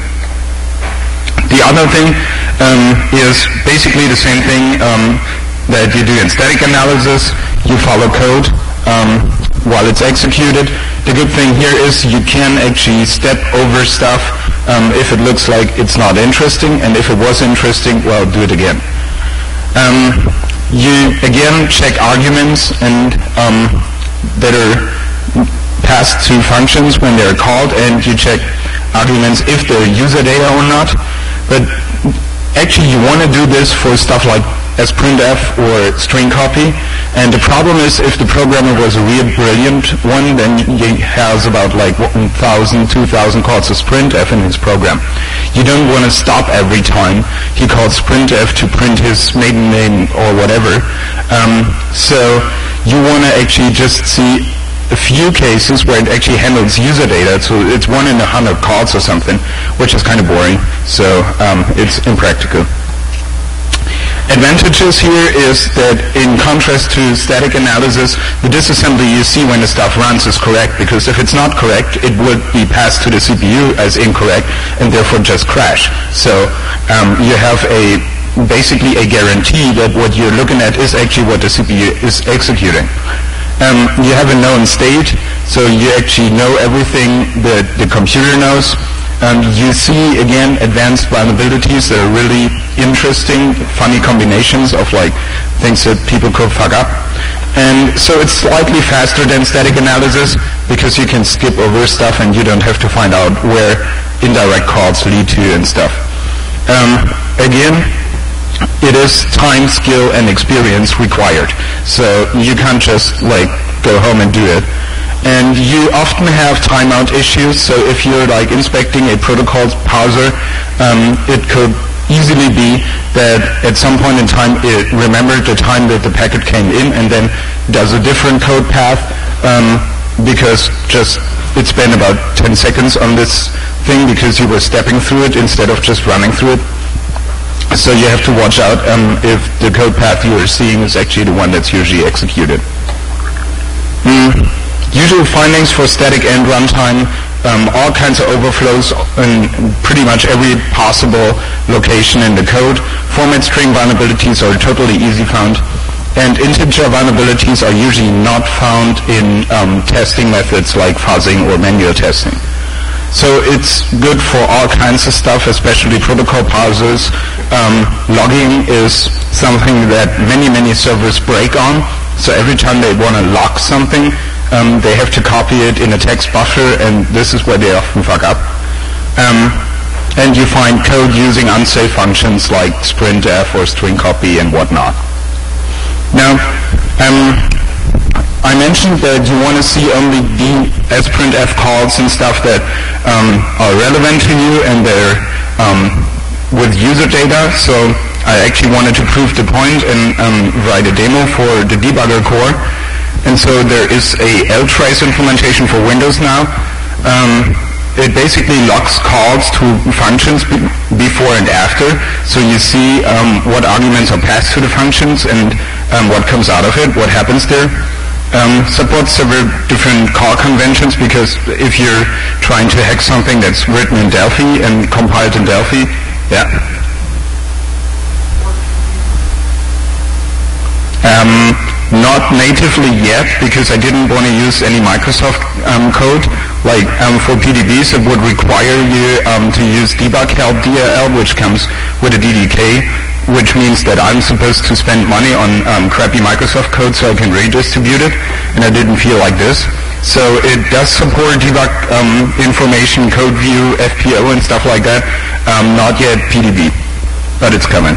The other thing um, is basically the same thing um, that you do in static analysis. You follow code um, while it's executed. The good thing here is you can actually step over stuff um, if it looks like it's not interesting, and if it was interesting, well, do it again. Um, you again check arguments and um, that are passed to functions when they're called, and you check arguments if they're user data or not. But actually, you want to do this for stuff like as printf or string copy. And the problem is, if the programmer was a real brilliant one, then he has about like one thousand, two thousand calls as printf in his program. You don't want to stop every time he calls printf to print his maiden name or whatever. Um, so you want to actually just see a few cases where it actually handles user data. So it's one in a hundred calls or something, which is kind of boring. So um, it's impractical. Advantages here is that in contrast to static analysis, the disassembly you see when the stuff runs is correct, because if it's not correct, it would be passed to the C P U as incorrect and therefore just crash. So um, you have a basically a guarantee that what you're looking at is actually what the C P U is executing. Um, you have a known state, so you actually know everything that the computer knows. Um, you see, again, advanced vulnerabilities that are really interesting, funny combinations of like things that people could fuck up. And so it's slightly faster than static analysis because you can skip over stuff and you don't have to find out where indirect calls lead to and stuff. Um, again, it is time, skill, and experience required. So you can't just like go home and do it. And you often have timeout issues, so if you're like inspecting a protocol parser, um, it could easily be that at some point in time it remembered the time that the packet came in and then does a different code path um, because just it spent about ten seconds on this thing because you were stepping through it instead of just running through it. So you have to watch out um, if the code path you are seeing is actually the one that's usually executed. Mm. Usual findings for static and runtime, um, all kinds of overflows in pretty much every possible location in the code. Format string vulnerabilities are totally easy found. And integer vulnerabilities are usually not found in um, testing methods like fuzzing or manual testing. So it's good for all kinds of stuff, especially protocol parsers. Um, logging is something that many, many servers break on. So every time they want to log something, um, they have to copy it in a text buffer, and this is where they often fuck up. Um, and you find code using unsafe functions like sprintf or string copy and whatnot. Now, um, I mentioned that you want to see only the sprintf calls and stuff that um, are relevant to you and they're um, with user data. So I actually wanted to prove the point and um, write a demo for the debugger core. And so there is a ltrace implementation for Windows now. Um, it basically logs calls to functions be before and after. So you see um, what arguments are passed to the functions and um, what comes out of it, what happens there. Um, supports several different call conventions because if you're trying to hack something that's written in Delphi and compiled in Delphi, yeah. Um, not natively yet because I didn't want to use any Microsoft um, code. Like um, for P D Bs, it would require you um, to use debug help D L L, which comes with a D D K, which means that I'm supposed to spend money on um, crappy Microsoft code so I can redistribute it, and I didn't feel like this. So it does support debug um, information, code view, F P O, and stuff like that. Um, not yet P D B, but it's coming.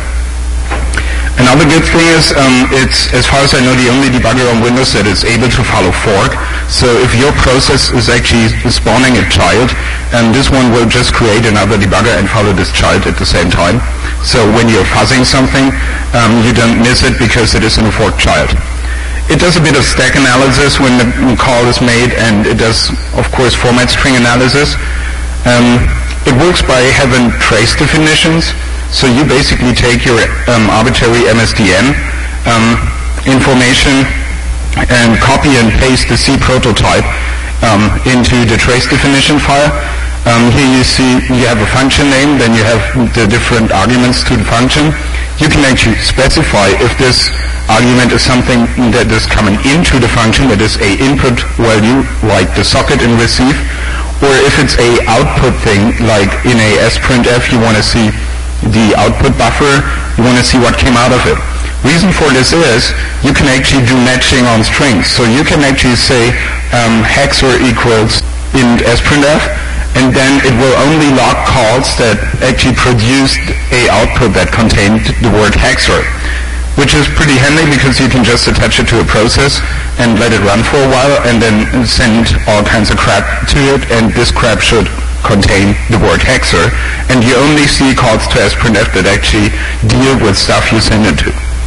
Another good thing is um, it's, as far as I know, the only debugger on Windows that is able to follow fork. So if your process is actually spawning a child, and this one will just create another debugger and follow this child at the same time. So when you're fuzzing something, um, you don't miss it because it is in a forked child. It does a bit of stack analysis when the call is made, and it does, of course, format string analysis. Um, it works by having trace definitions. So you basically take your um, arbitrary M S D N um, information and copy and paste the C prototype um, into the trace definition file. Um, here you see you have a function name, then you have the different arguments to the function. You can actually specify if this argument is something that is coming into the function, that is a input value like the socket in receive, or if it's a output thing like in a sprintf you want to see the output buffer, you want to see what came out of it. Reason for this is you can actually do matching on strings. So you can actually say um, hex or equals int sprintf, and then it will only log calls that actually produced a output that contained the word hexor, which is pretty handy because you can just attach it to a process and let it run for a while and then send all kinds of crap to it, and this crap should contain the word hexor, and you only see calls to sprintf that actually deal with stuff you send it to.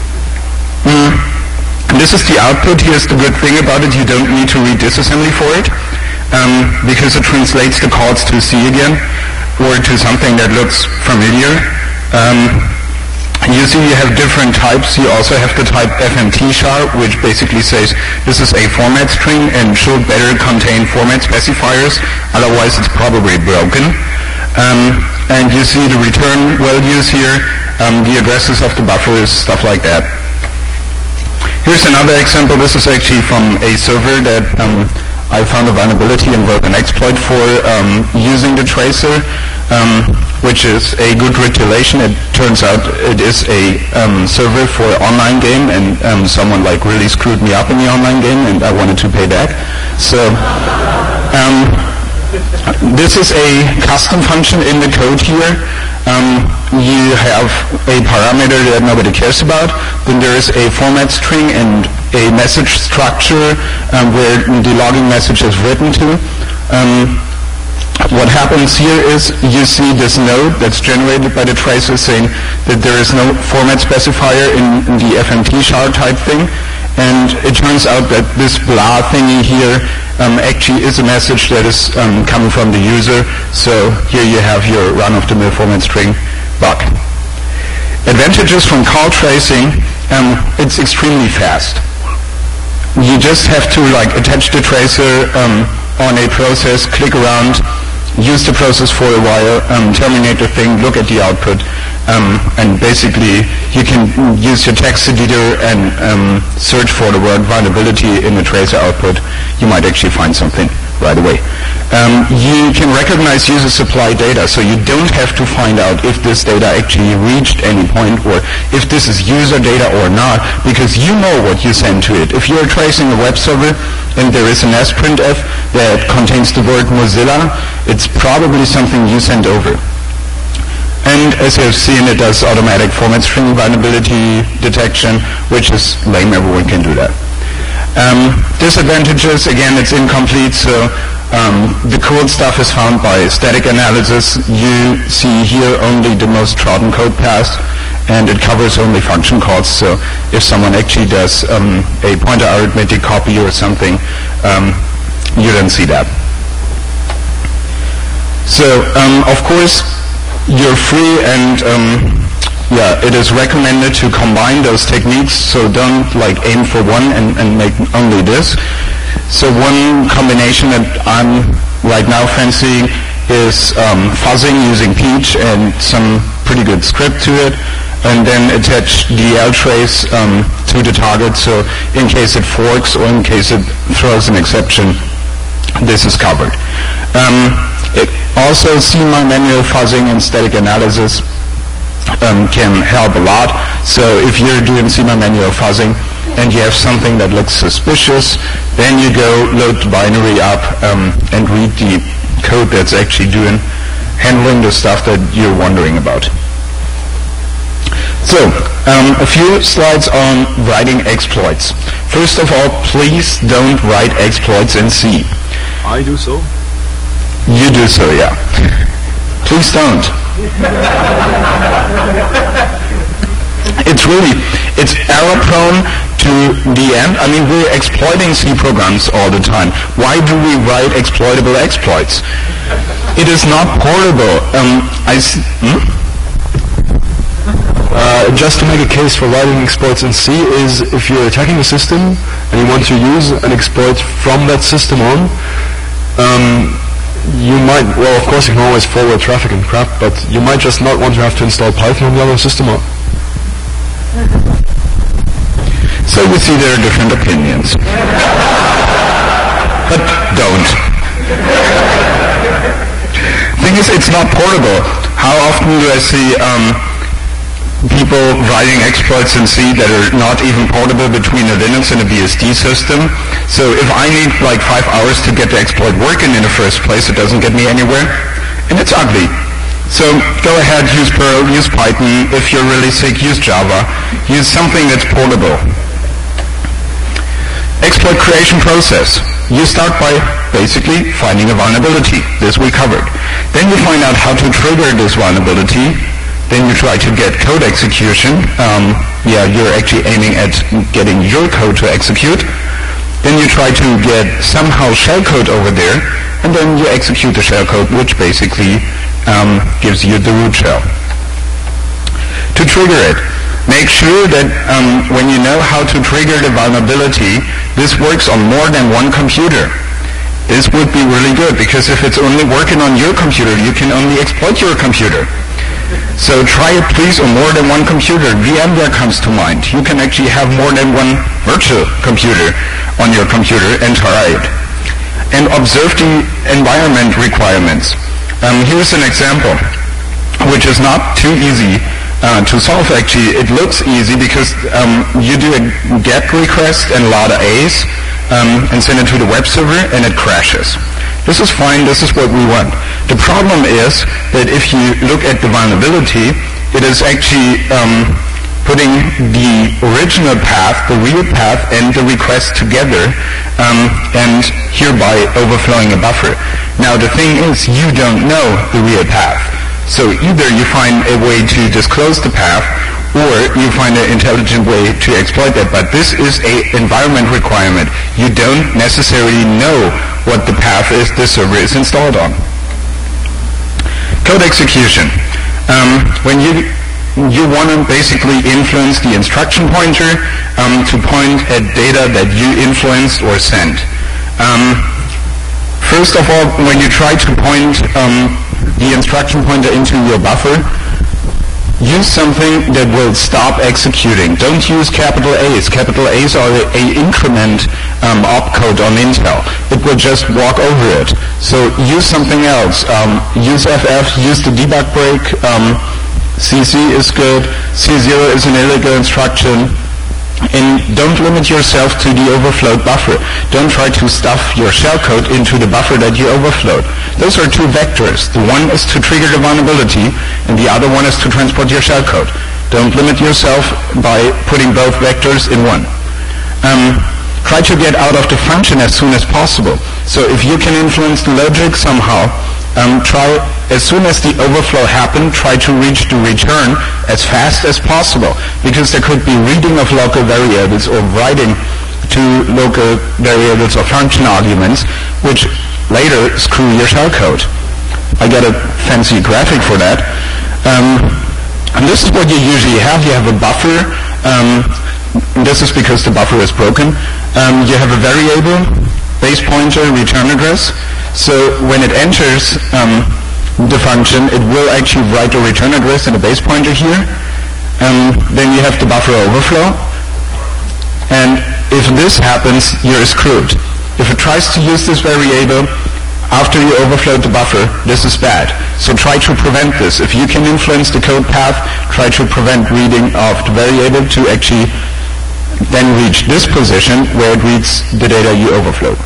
Mm. This is the output. Here's the good thing about it. You don't need to read disassembly for it um, because it translates the calls to C again or to something that looks familiar. Um, You see you have different types. You also have the type F M T char, which basically says this is a format string and should better contain format specifiers, otherwise it's probably broken. Um, and you see the return values here, um, the addresses of the buffers, stuff like that. Here's another example. This is actually from a server that um, I found a vulnerability and wrote an exploit for um, using the tracer, um, which is a good retulation. It turns out it is a um, server for an online game, and um, someone like really screwed me up in the online game, and I wanted to pay back. So um, this is a custom function in the code here. Um, you have a parameter that nobody cares about. Then there is a format string and a message structure um, where the logging message is written to. Um, what happens here is you see this node that's generated by the tracer saying that there is no format specifier in, in the F M T char type thing. And it turns out that this blah thingy here um, actually is a message that is um, coming from the user. So here you have your run-of-the-mill format string bug. Advantages from call tracing, um, it's extremely fast. You just have to like attach the tracer um, on a process, click around, use the process for a while, um, terminate the thing, look at the output, um, and basically you can use your text editor and um, search for the word vulnerability in the tracer output. You might actually find something right away. Um, you can recognize user supply data, so you don't have to find out if this data actually reached any point or if this is user data or not, because you know what you send to it. If you're tracing a web server and there is an sprintf that contains the word Mozilla, it's probably something you send over. And as you have seen, it does automatic format string vulnerability detection, which is lame. Everyone can do that. Um, disadvantages, again, it's incomplete, so um, the cool stuff is found by static analysis. You see here only the most trodden code path, and it covers only function calls, so if someone actually does um, a pointer arithmetic copy or something, um, you don't see that. So, um, of course, you're free, and um, yeah, it is recommended to combine those techniques, so don't like aim for one and, and make only this. So one combination that I'm right now fancying is um, fuzzing using Peach and some pretty good script to it, and then attach D L trace um, to the target, so in case it forks or in case it throws an exception, this is covered. Um, it also, C M I manual fuzzing and static analysis um, can help a lot. So if you're doing C M I manual fuzzing and you have something that looks suspicious, then you go load the binary up um, and read the code that's actually doing, handling the stuff that you're wondering about. So, um, a few slides on writing exploits. First of all, please don't write exploits in C. I do so. You do so, yeah. Please don't. It's really, it's error prone to the end. I mean, we're exploiting C programs all the time. Why do we write exploitable exploits? It is not portable. Um, I s- hmm? Uh, just to make a case for writing exploits in C is if you're attacking a system and you want to use an exploit from that system on, um, you might, well, of course you can always forward traffic and crap, but you might just not want to have to install Python on the other system. Or so you see there are different opinions. But don't. Thing is, it's not portable. How often do I see um, people writing exploits in C that are not even portable between a Linux and a B S D system? So if I need like five hours to get the exploit working in the first place, it doesn't get me anywhere, and it's ugly. So go ahead, use Perl, use Python. If you're really sick, use Java. Use something that's portable. Exploit creation process. You start by basically finding a vulnerability. This we covered. Then you find out how to trigger this vulnerability. Then you try to get code execution. Um, yeah, you're actually aiming at getting your code to execute. Then you try to get somehow shellcode over there, and then you execute the shellcode, which basically um, gives you the root shell. To trigger it, make sure that um, when you know how to trigger the vulnerability, this works on more than one computer. This would be really good, because if it's only working on your computer, you can only exploit your computer. So try it please on more than one computer. VMware comes to mind. You can actually have more than one virtual computer on your computer and try it. And observe the environment requirements. Um, here's an example, which is not too easy uh, to solve actually. It looks easy because um, you do a GET request and a lot of A's um, and send it to the web server and it crashes. This is fine, this is what we want. The problem is that if you look at the vulnerability, it is actually um, putting the original path, the real path, and the request together, um, and hereby overflowing a buffer. Now the thing is, you don't know the real path. So either you find a way to disclose the path, or you find an intelligent way to exploit that. But this is an environment requirement. You don't necessarily know what the path is this server is installed on. Code execution. Um, when you you want to basically influence the instruction pointer um, to point at data that you influenced or sent. Um, first of all, when you try to point um, the instruction pointer into your buffer, use something that will stop executing. Don't use capital A's. Capital A's are a increment um, opcode on Intel. It will just walk over it. So use something else. Um, use F F, use the debug break. Um, C C is good. C zero is an illegal instruction. And don't limit yourself to the overflowed buffer. Don't try to stuff your shellcode into the buffer that you overflowed. Those are two vectors. The one is to trigger the vulnerability, and the other one is to transport your shellcode. Don't limit yourself by putting both vectors in one. Um, try to get out of the function as soon as possible. So if you can influence the logic somehow, um, try, as soon as the overflow happened, try to reach the return as fast as possible, because there could be reading of local variables or writing to local variables or function arguments, which later screw your shellcode. I got a fancy graphic for that. Um, and this is what you usually have. You have a buffer. Um, this is because the buffer is broken. Um, you have a variable, base pointer, return address. So when it enters um, the function, it will actually write a return address and a base pointer here. Um, then you have the buffer overflow. And if this happens, you're screwed. If it tries to use this variable after you overflow the buffer, this is bad. So try to prevent this. If you can influence the code path, try to prevent reading of the variable to actually then reach this position where it reads the data you overflowed.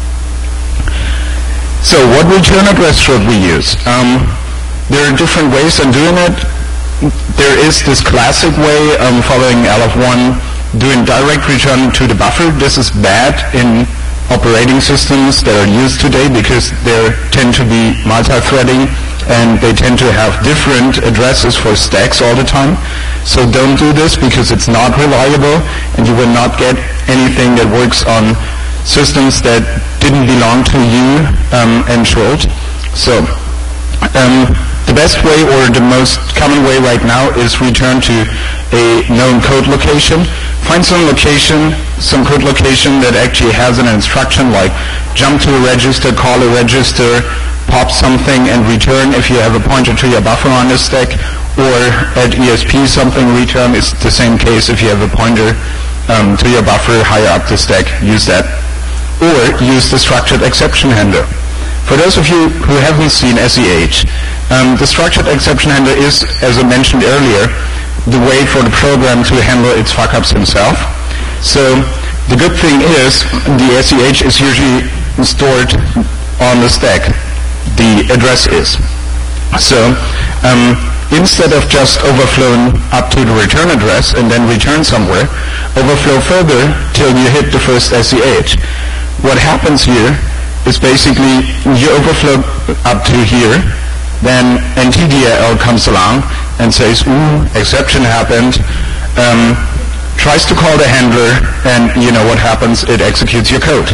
So what return address should we use? Um, there are different ways of doing it. There is this classic way, um, following L F one, doing direct return to the buffer. This is bad in operating systems that are used today because they tend to be multi-threading and they tend to have different addresses for stacks all the time. So don't do this because it's not reliable and you will not get anything that works on systems that didn't belong to you um, and short. So um, the best way or the most common way right now is return to a known code location. Find some location, some code location that actually has an instruction like jump to a register, call a register, pop something and return if you have a pointer to your buffer on the stack, or at E S P something return is the same case if you have a pointer um, to your buffer higher up the stack, use that. Or use the structured exception handler. For those of you who haven't seen S E H, um, the structured exception handler is, as I mentioned earlier, the way for the program to handle its fuck-ups himself. So the good thing is the S E H is usually stored on the stack. The address is. So um, instead of just overflowing up to the return address and then return somewhere, overflow further till you hit the first S E H. What happens here is basically you overflow up to here, then N T D L comes along and says, ooh, exception happened, um, tries to call the handler, and you know what happens, it executes your code.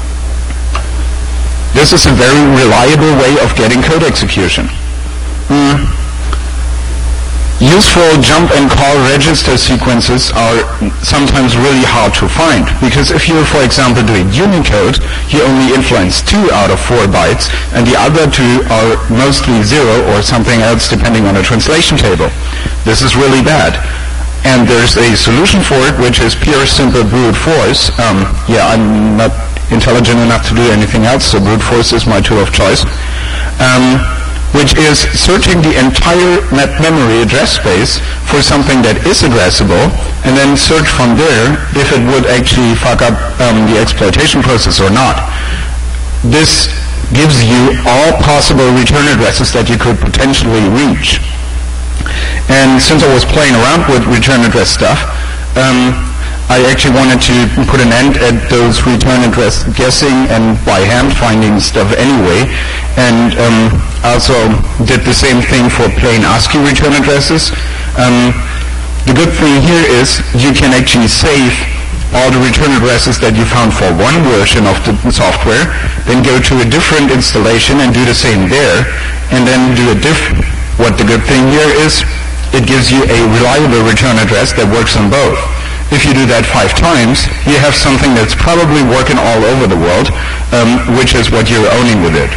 This is a very reliable way of getting code execution. Mm. Useful jump and call register sequences are sometimes really hard to find, because if you're, for example, doing Unicode, you only influence two out of four bytes, and the other two are mostly zero or something else depending on a translation table. This is really bad. And there's a solution for it, which is pure simple brute force. Um, yeah, I'm not intelligent enough to do anything else, so brute force is my tool of choice. Um, which is searching the entire net memory address space for something that is addressable, and then search from there if it would actually fuck up um, the exploitation process or not. This gives you all possible return addresses that you could potentially reach. And since I was playing around with return address stuff, um, I actually wanted to put an end at those return address guessing and by hand finding stuff anyway, and um, also did the same thing for plain ASCII return addresses. Um, the good thing here is you can actually save all the return addresses that you found for one version of the software, then go to a different installation and do the same there, and then do a diff. What the good thing here is, it gives you a reliable return address that works on both. If you do that five times, you have something that's probably working all over the world, um, which is what you're owning with it.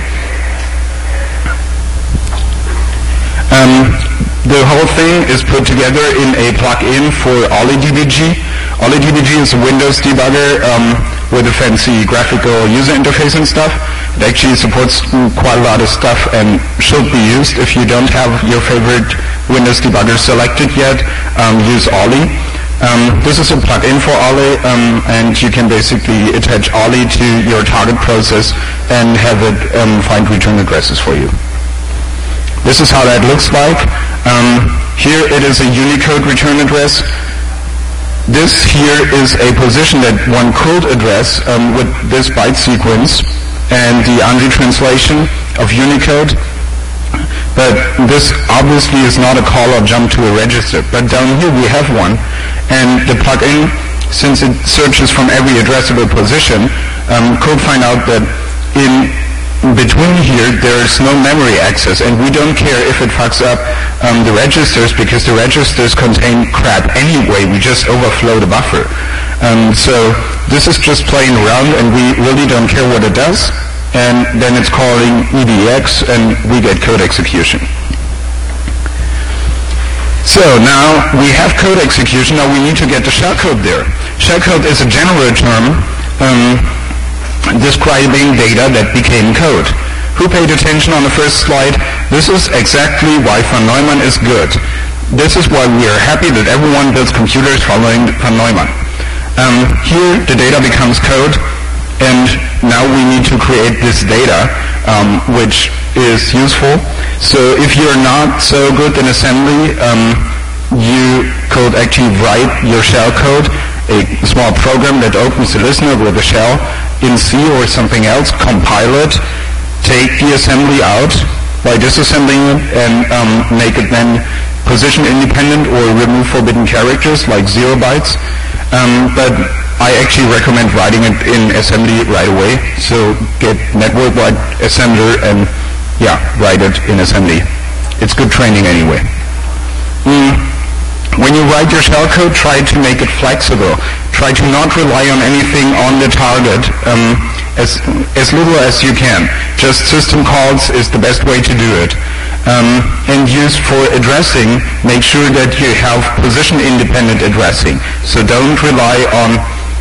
Um, the whole thing is put together in a plugin for OllyDbg. OllyDbg is a Windows debugger um, with a fancy graphical user interface and stuff. It actually supports quite a lot of stuff and should be used. If you don't have your favorite Windows debugger selected yet, um, use Olly. Um, this is a plugin for Olly, um, and you can basically attach Olly to your target process and have it um, find return addresses for you. This is how that looks like. Um, here it is a Unicode return address. This here is a position that one could address um, with this byte sequence and the ANSI translation of Unicode. But this obviously is not a call or jump to a register. But down here we have one, and the plugin, since it searches from every addressable position, um, could find out that in between here there is no memory access, and we don't care if it fucks up um, the registers, because the registers contain crap anyway. We just overflow the buffer. Um, so this is just playing around, and we really don't care what it does. And then it's calling E D X, and we get code execution. So now we have code execution. Now we need to get the shellcode there. Shellcode is a general term um, describing data that became code. Who paid attention on the first slide? This is exactly why von Neumann is good. This is why we are happy that everyone builds computers following von Neumann. Um, here the data becomes code. And now we need to create this data, um, which is useful. So if you're not so good in assembly, um, you could actually write your shell code, a small program that opens the listener with a shell in C or something else, compile it, take the assembly out by disassembling it, and um, make it then position independent or remove forbidden characters like zero bytes. Um, but I actually recommend writing it in assembly right away. So get network-wide assembler and yeah, write it in assembly. It's good training anyway. Mm. When you write your shellcode, try to make it flexible. Try to not rely on anything on the target um, as as little as you can. Just system calls is the best way to do it. Um, and use for addressing, make sure that you have position-independent addressing. So don't rely on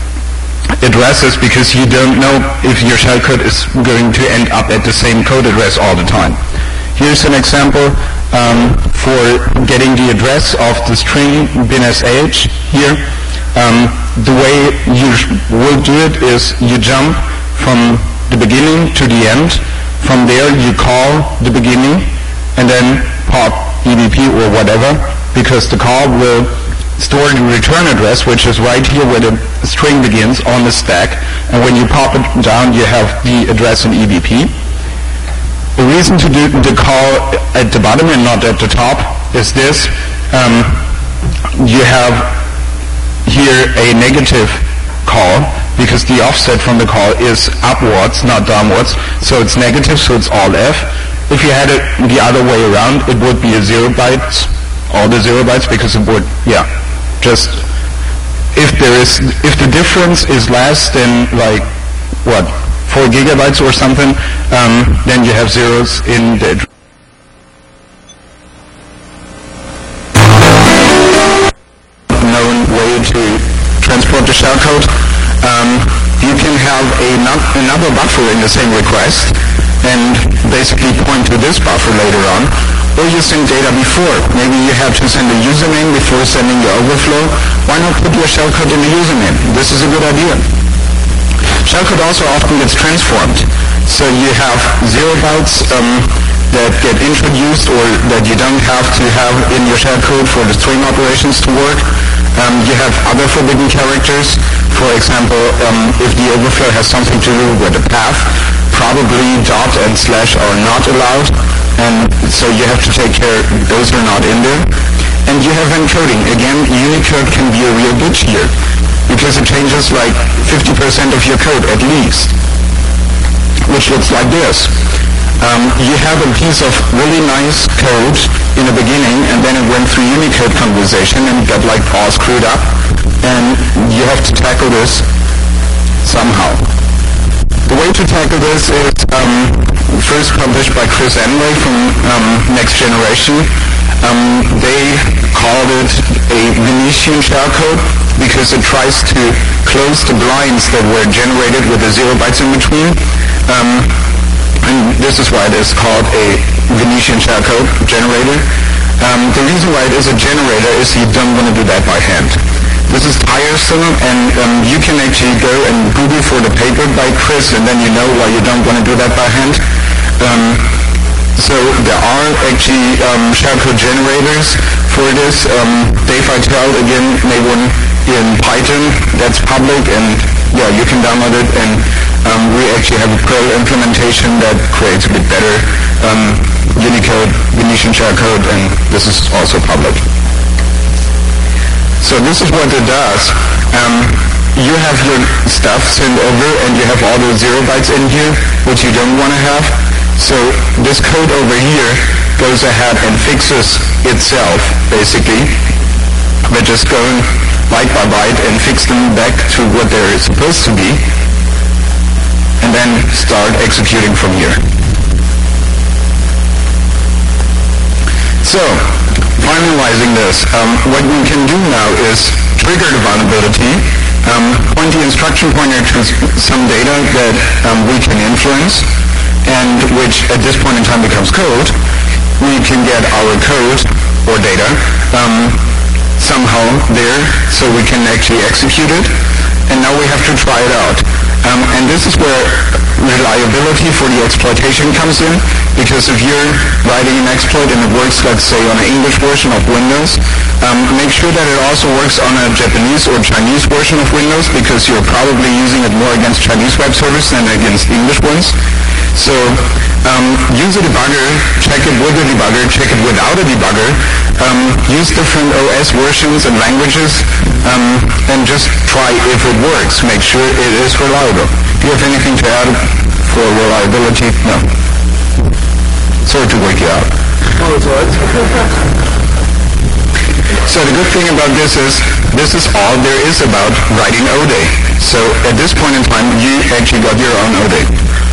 addresses because you don't know if your shellcode is going to end up at the same code address all the time. Here's an example um, for getting the address of the string binsh here. Um, the way you will do it is you jump from the beginning to the end. From there you call the beginning and then pop E B P or whatever, because the call will store the return address, which is right here where the string begins on the stack, and when you pop it down you have the address in E B P. The reason to do the call at the bottom and not at the top is this. Um, you have here a negative call because the offset from the call is upwards, not downwards, so it's negative, so it's all F. If you had it the other way around, it would be a zero bytes all the zero bytes because it would, yeah, just, if there is, if the difference is less than like, what, four gigabytes or something, um, then you have zeros in the known way to transport the shellcode. Um, you can have a no- another buffer in the same request and basically point to this buffer later on, or you send data before. Maybe you have to send a username before sending your overflow. Why not put your shellcode in the username? This is a good idea. Shellcode also often gets transformed. So you have zero bytes um, that get introduced or that you don't have to have in your shellcode for the string operations to work. Um, you have other forbidden characters. For example, um, if the overflow has something to do with the path, probably dot and slash are not allowed, and so you have to take care those are not in there. And you have encoding. Again, Unicode can be a real bitch here, because it changes like fifty percent of your code at least, which looks like this. Um, you have a piece of really nice code in the beginning, and then it went through Unicode conversation and got like all screwed up, and you have to tackle this somehow. The way to tackle this is um, first published by Chris Enway from um, Next Generation. Um, they called it a Venetian shellcode because it tries to close the blinds that were generated with the zero bytes in between. Um, and this is why it is called a Venetian shellcode generator. Um, the reason why it is a generator is you don't want to do that by hand. This is tiresome, and um, you can actually go and Google for the paper by Chris, and then you know why you don't want to do that by hand. Um, so there are actually um, shellcode generators for this. Um, Dave Vitale, again, made one in Python that's public, and yeah, you can download it, and um, we actually have a Perl implementation that creates a bit better um, Unicode, Venetian shellcode, and this is also public. So this is what it does. Um, you have your stuff sent over, and you have all the zero bytes in here, which you don't want to have. So this code over here goes ahead and fixes itself, basically, by just going byte by byte and fix them back to what they're supposed to be, and then start executing from here. So, finalizing this, um, what we can do now is trigger the vulnerability, um, point the instruction pointer to some data that um, we can influence, and which at this point in time becomes code. We can get our code or data um, somehow there, so we can actually execute it, and now we have to try it out. Um, and this is where reliability for the exploitation comes in, because if you're writing an exploit and it works, let's say, on an English version of Windows, um, make sure that it also works on a Japanese or Chinese version of Windows, because you're probably using it more against Chinese web servers than against English ones. So um, use a debugger, check it with a debugger, check it without a debugger, um, use different O S versions and languages, um, and just try if it works. Make sure it is reliable. Do you have anything to add for reliability? No. Sorry to wake you up. Oh, it's all right. So the good thing about this is, this is all there is about writing O D E. So at this point in time, you actually got your own O D E.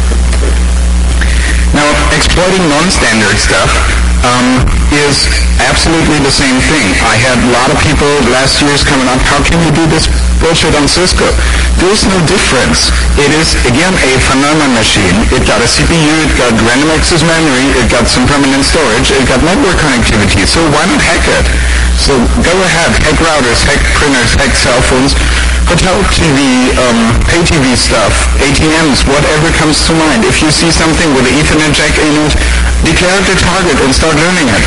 Now, exploiting non-standard stuff um, is absolutely the same thing. I had a lot of people last year's coming up, how can you do this bullshit on Cisco? There is no difference. It is, again, a phenomenon machine. It got a C P U, it got random access memory, it got some permanent storage, it got network connectivity, so why not hack it? So go ahead, hack routers, hack printers, hack cell phones, hotel T V, um, pay T V stuff, A T Ms, whatever comes to mind. If you see something with an Ethernet jack in it, declare it the target and start learning it.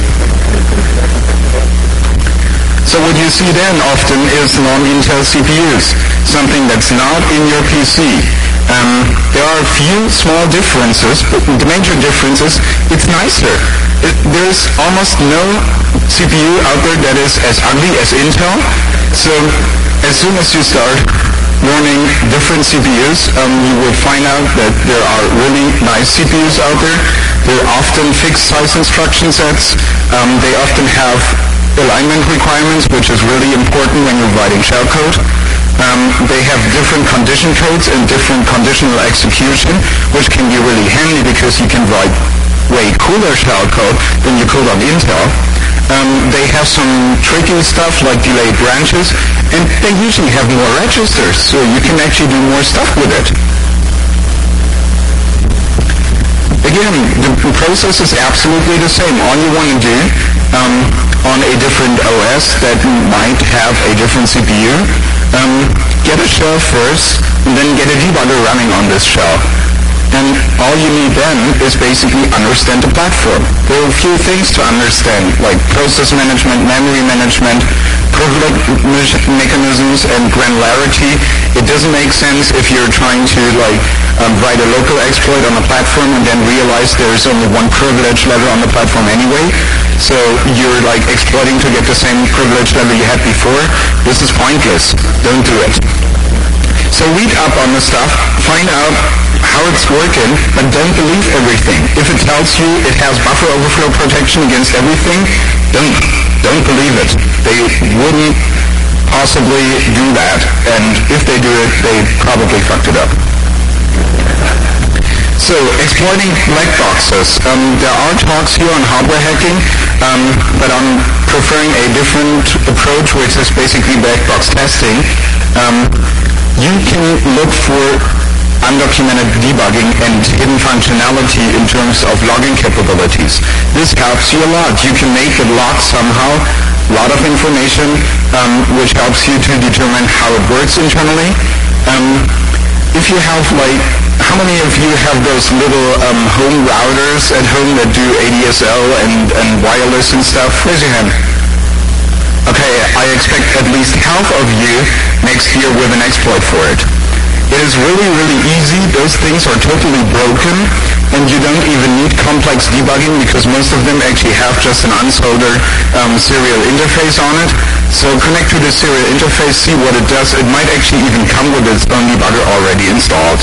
So what you see then often is non-Intel C P Us, something that's not in your P C. Um, there are a few small differences, but the major difference is it's nicer. It, there's almost no C P U out there that is as ugly as Intel. So as soon as you start learning different C P Us, um, you will find out that there are really nice C P Us out there. They're often fixed size instruction sets. Um, they often have alignment requirements, which is really important when you're writing shellcode. Um, they have different condition codes and different conditional execution, which can be really handy because you can write way cooler shellcode than you could on Intel. Um, they have some tricky stuff like delayed branches, and they usually have more registers, so you can actually do more stuff with it. Again, the process is absolutely the same. All you want to do um, on a different O S that might have a different C P U, um, get a shell first, and then get a debugger running on this shell. And all you need then is basically understand the platform. There are a few things to understand, like process management, memory management, privilege mechanisms, and granularity. It doesn't make sense if you're trying to like um, write a local exploit on the platform and then realize there's only one privilege level on the platform anyway. So you're like exploiting to get the same privilege level you had before. This is pointless. Don't do it. So read up on the stuff, find out how it's working, but don't believe everything. If it tells you it has buffer overflow protection against everything, don't, don't believe it. They wouldn't possibly do that, and if they do it, they probably fucked it up. So, exploiting black boxes. Um, there are talks here on hardware hacking, um, but I'm preferring a different approach, which is basically black box testing. Um, you can look for undocumented debugging and hidden functionality in terms of logging capabilities. This helps you a lot. You can make it log somehow, a lot of information, um, which helps you to determine how it works internally. Um, if you have like, how many of you have those little um, home routers at home that do A D S L and, and wireless and stuff? Raise your hand. Okay, I expect at least half of you next year with an exploit for it. It is really, really easy. Those things are totally broken, and you don't even need complex debugging because most of them actually have just an unsoldered um, serial interface on it. So connect to the serial interface, see what it does. It might actually even come with its own debugger already installed.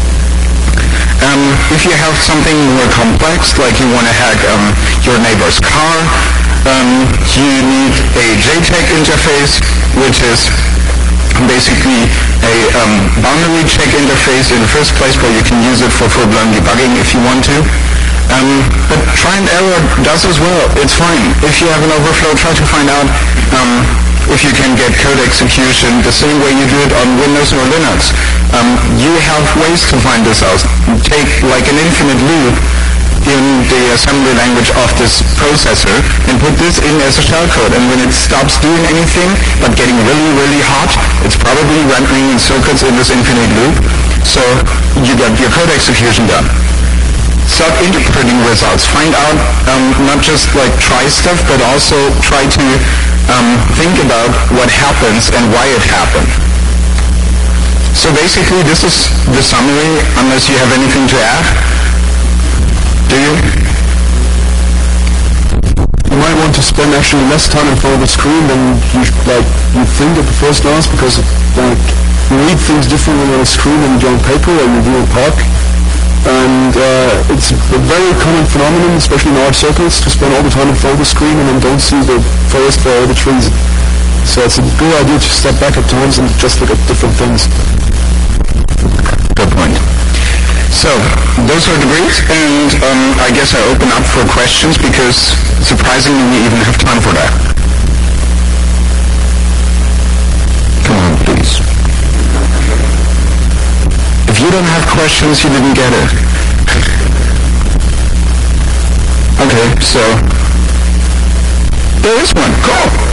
Um, if you have something more complex, like you want to hack um, your neighbor's car, um, you need a J TAG interface, which is basically a um, boundary check interface in the first place where you can use it for full-blown debugging if you want to. Um, but try and error does as well. It's fine. If you have an overflow, try to find out um, if you can get code execution the same way you do it on Windows or Linux. Um, you have ways to find this out. Take like an infinite loop in the assembly language of this processor and put this in as a shellcode, and when it stops doing anything but getting really, really hot, it's probably running in circuits in this infinite loop, so you got your code execution done. Start interpreting results. Find out, um, not just like try stuff, but also try to um, think about what happens and why it happened. So basically this is the summary, unless you have anything to add. Do you? You might want to spend actually less time in front of the screen than you like you think at the first glance, because like you read things differently on a screen than you do on paper or you do in Park. And uh, it's a very common phenomenon, especially in art circles, to spend all the time in front of the screen and then don't see the forest for all the trees. So it's a good idea to step back at times and just look at different things. Good point. So, those are the briefs, and um, I guess I open up for questions because surprisingly we even have time for that. Come on, please. If you don't have questions, you didn't get it. Okay, so there is one. Go!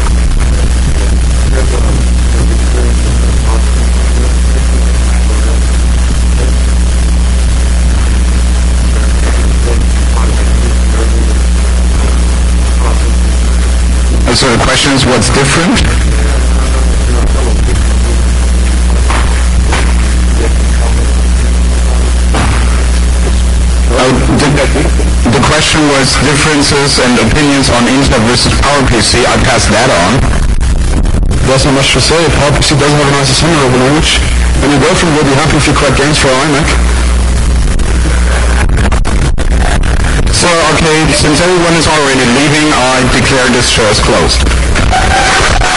So the question is, what's different? Uh, the, the question was differences and opinions on Intel versus PowerPC. I passed that on. There's not much to say. PowerPC does have a nice assembly over language, and your girlfriend will be happy if you crack games for her iMac. So, okay, since everyone is already leaving, I declare this show as closed.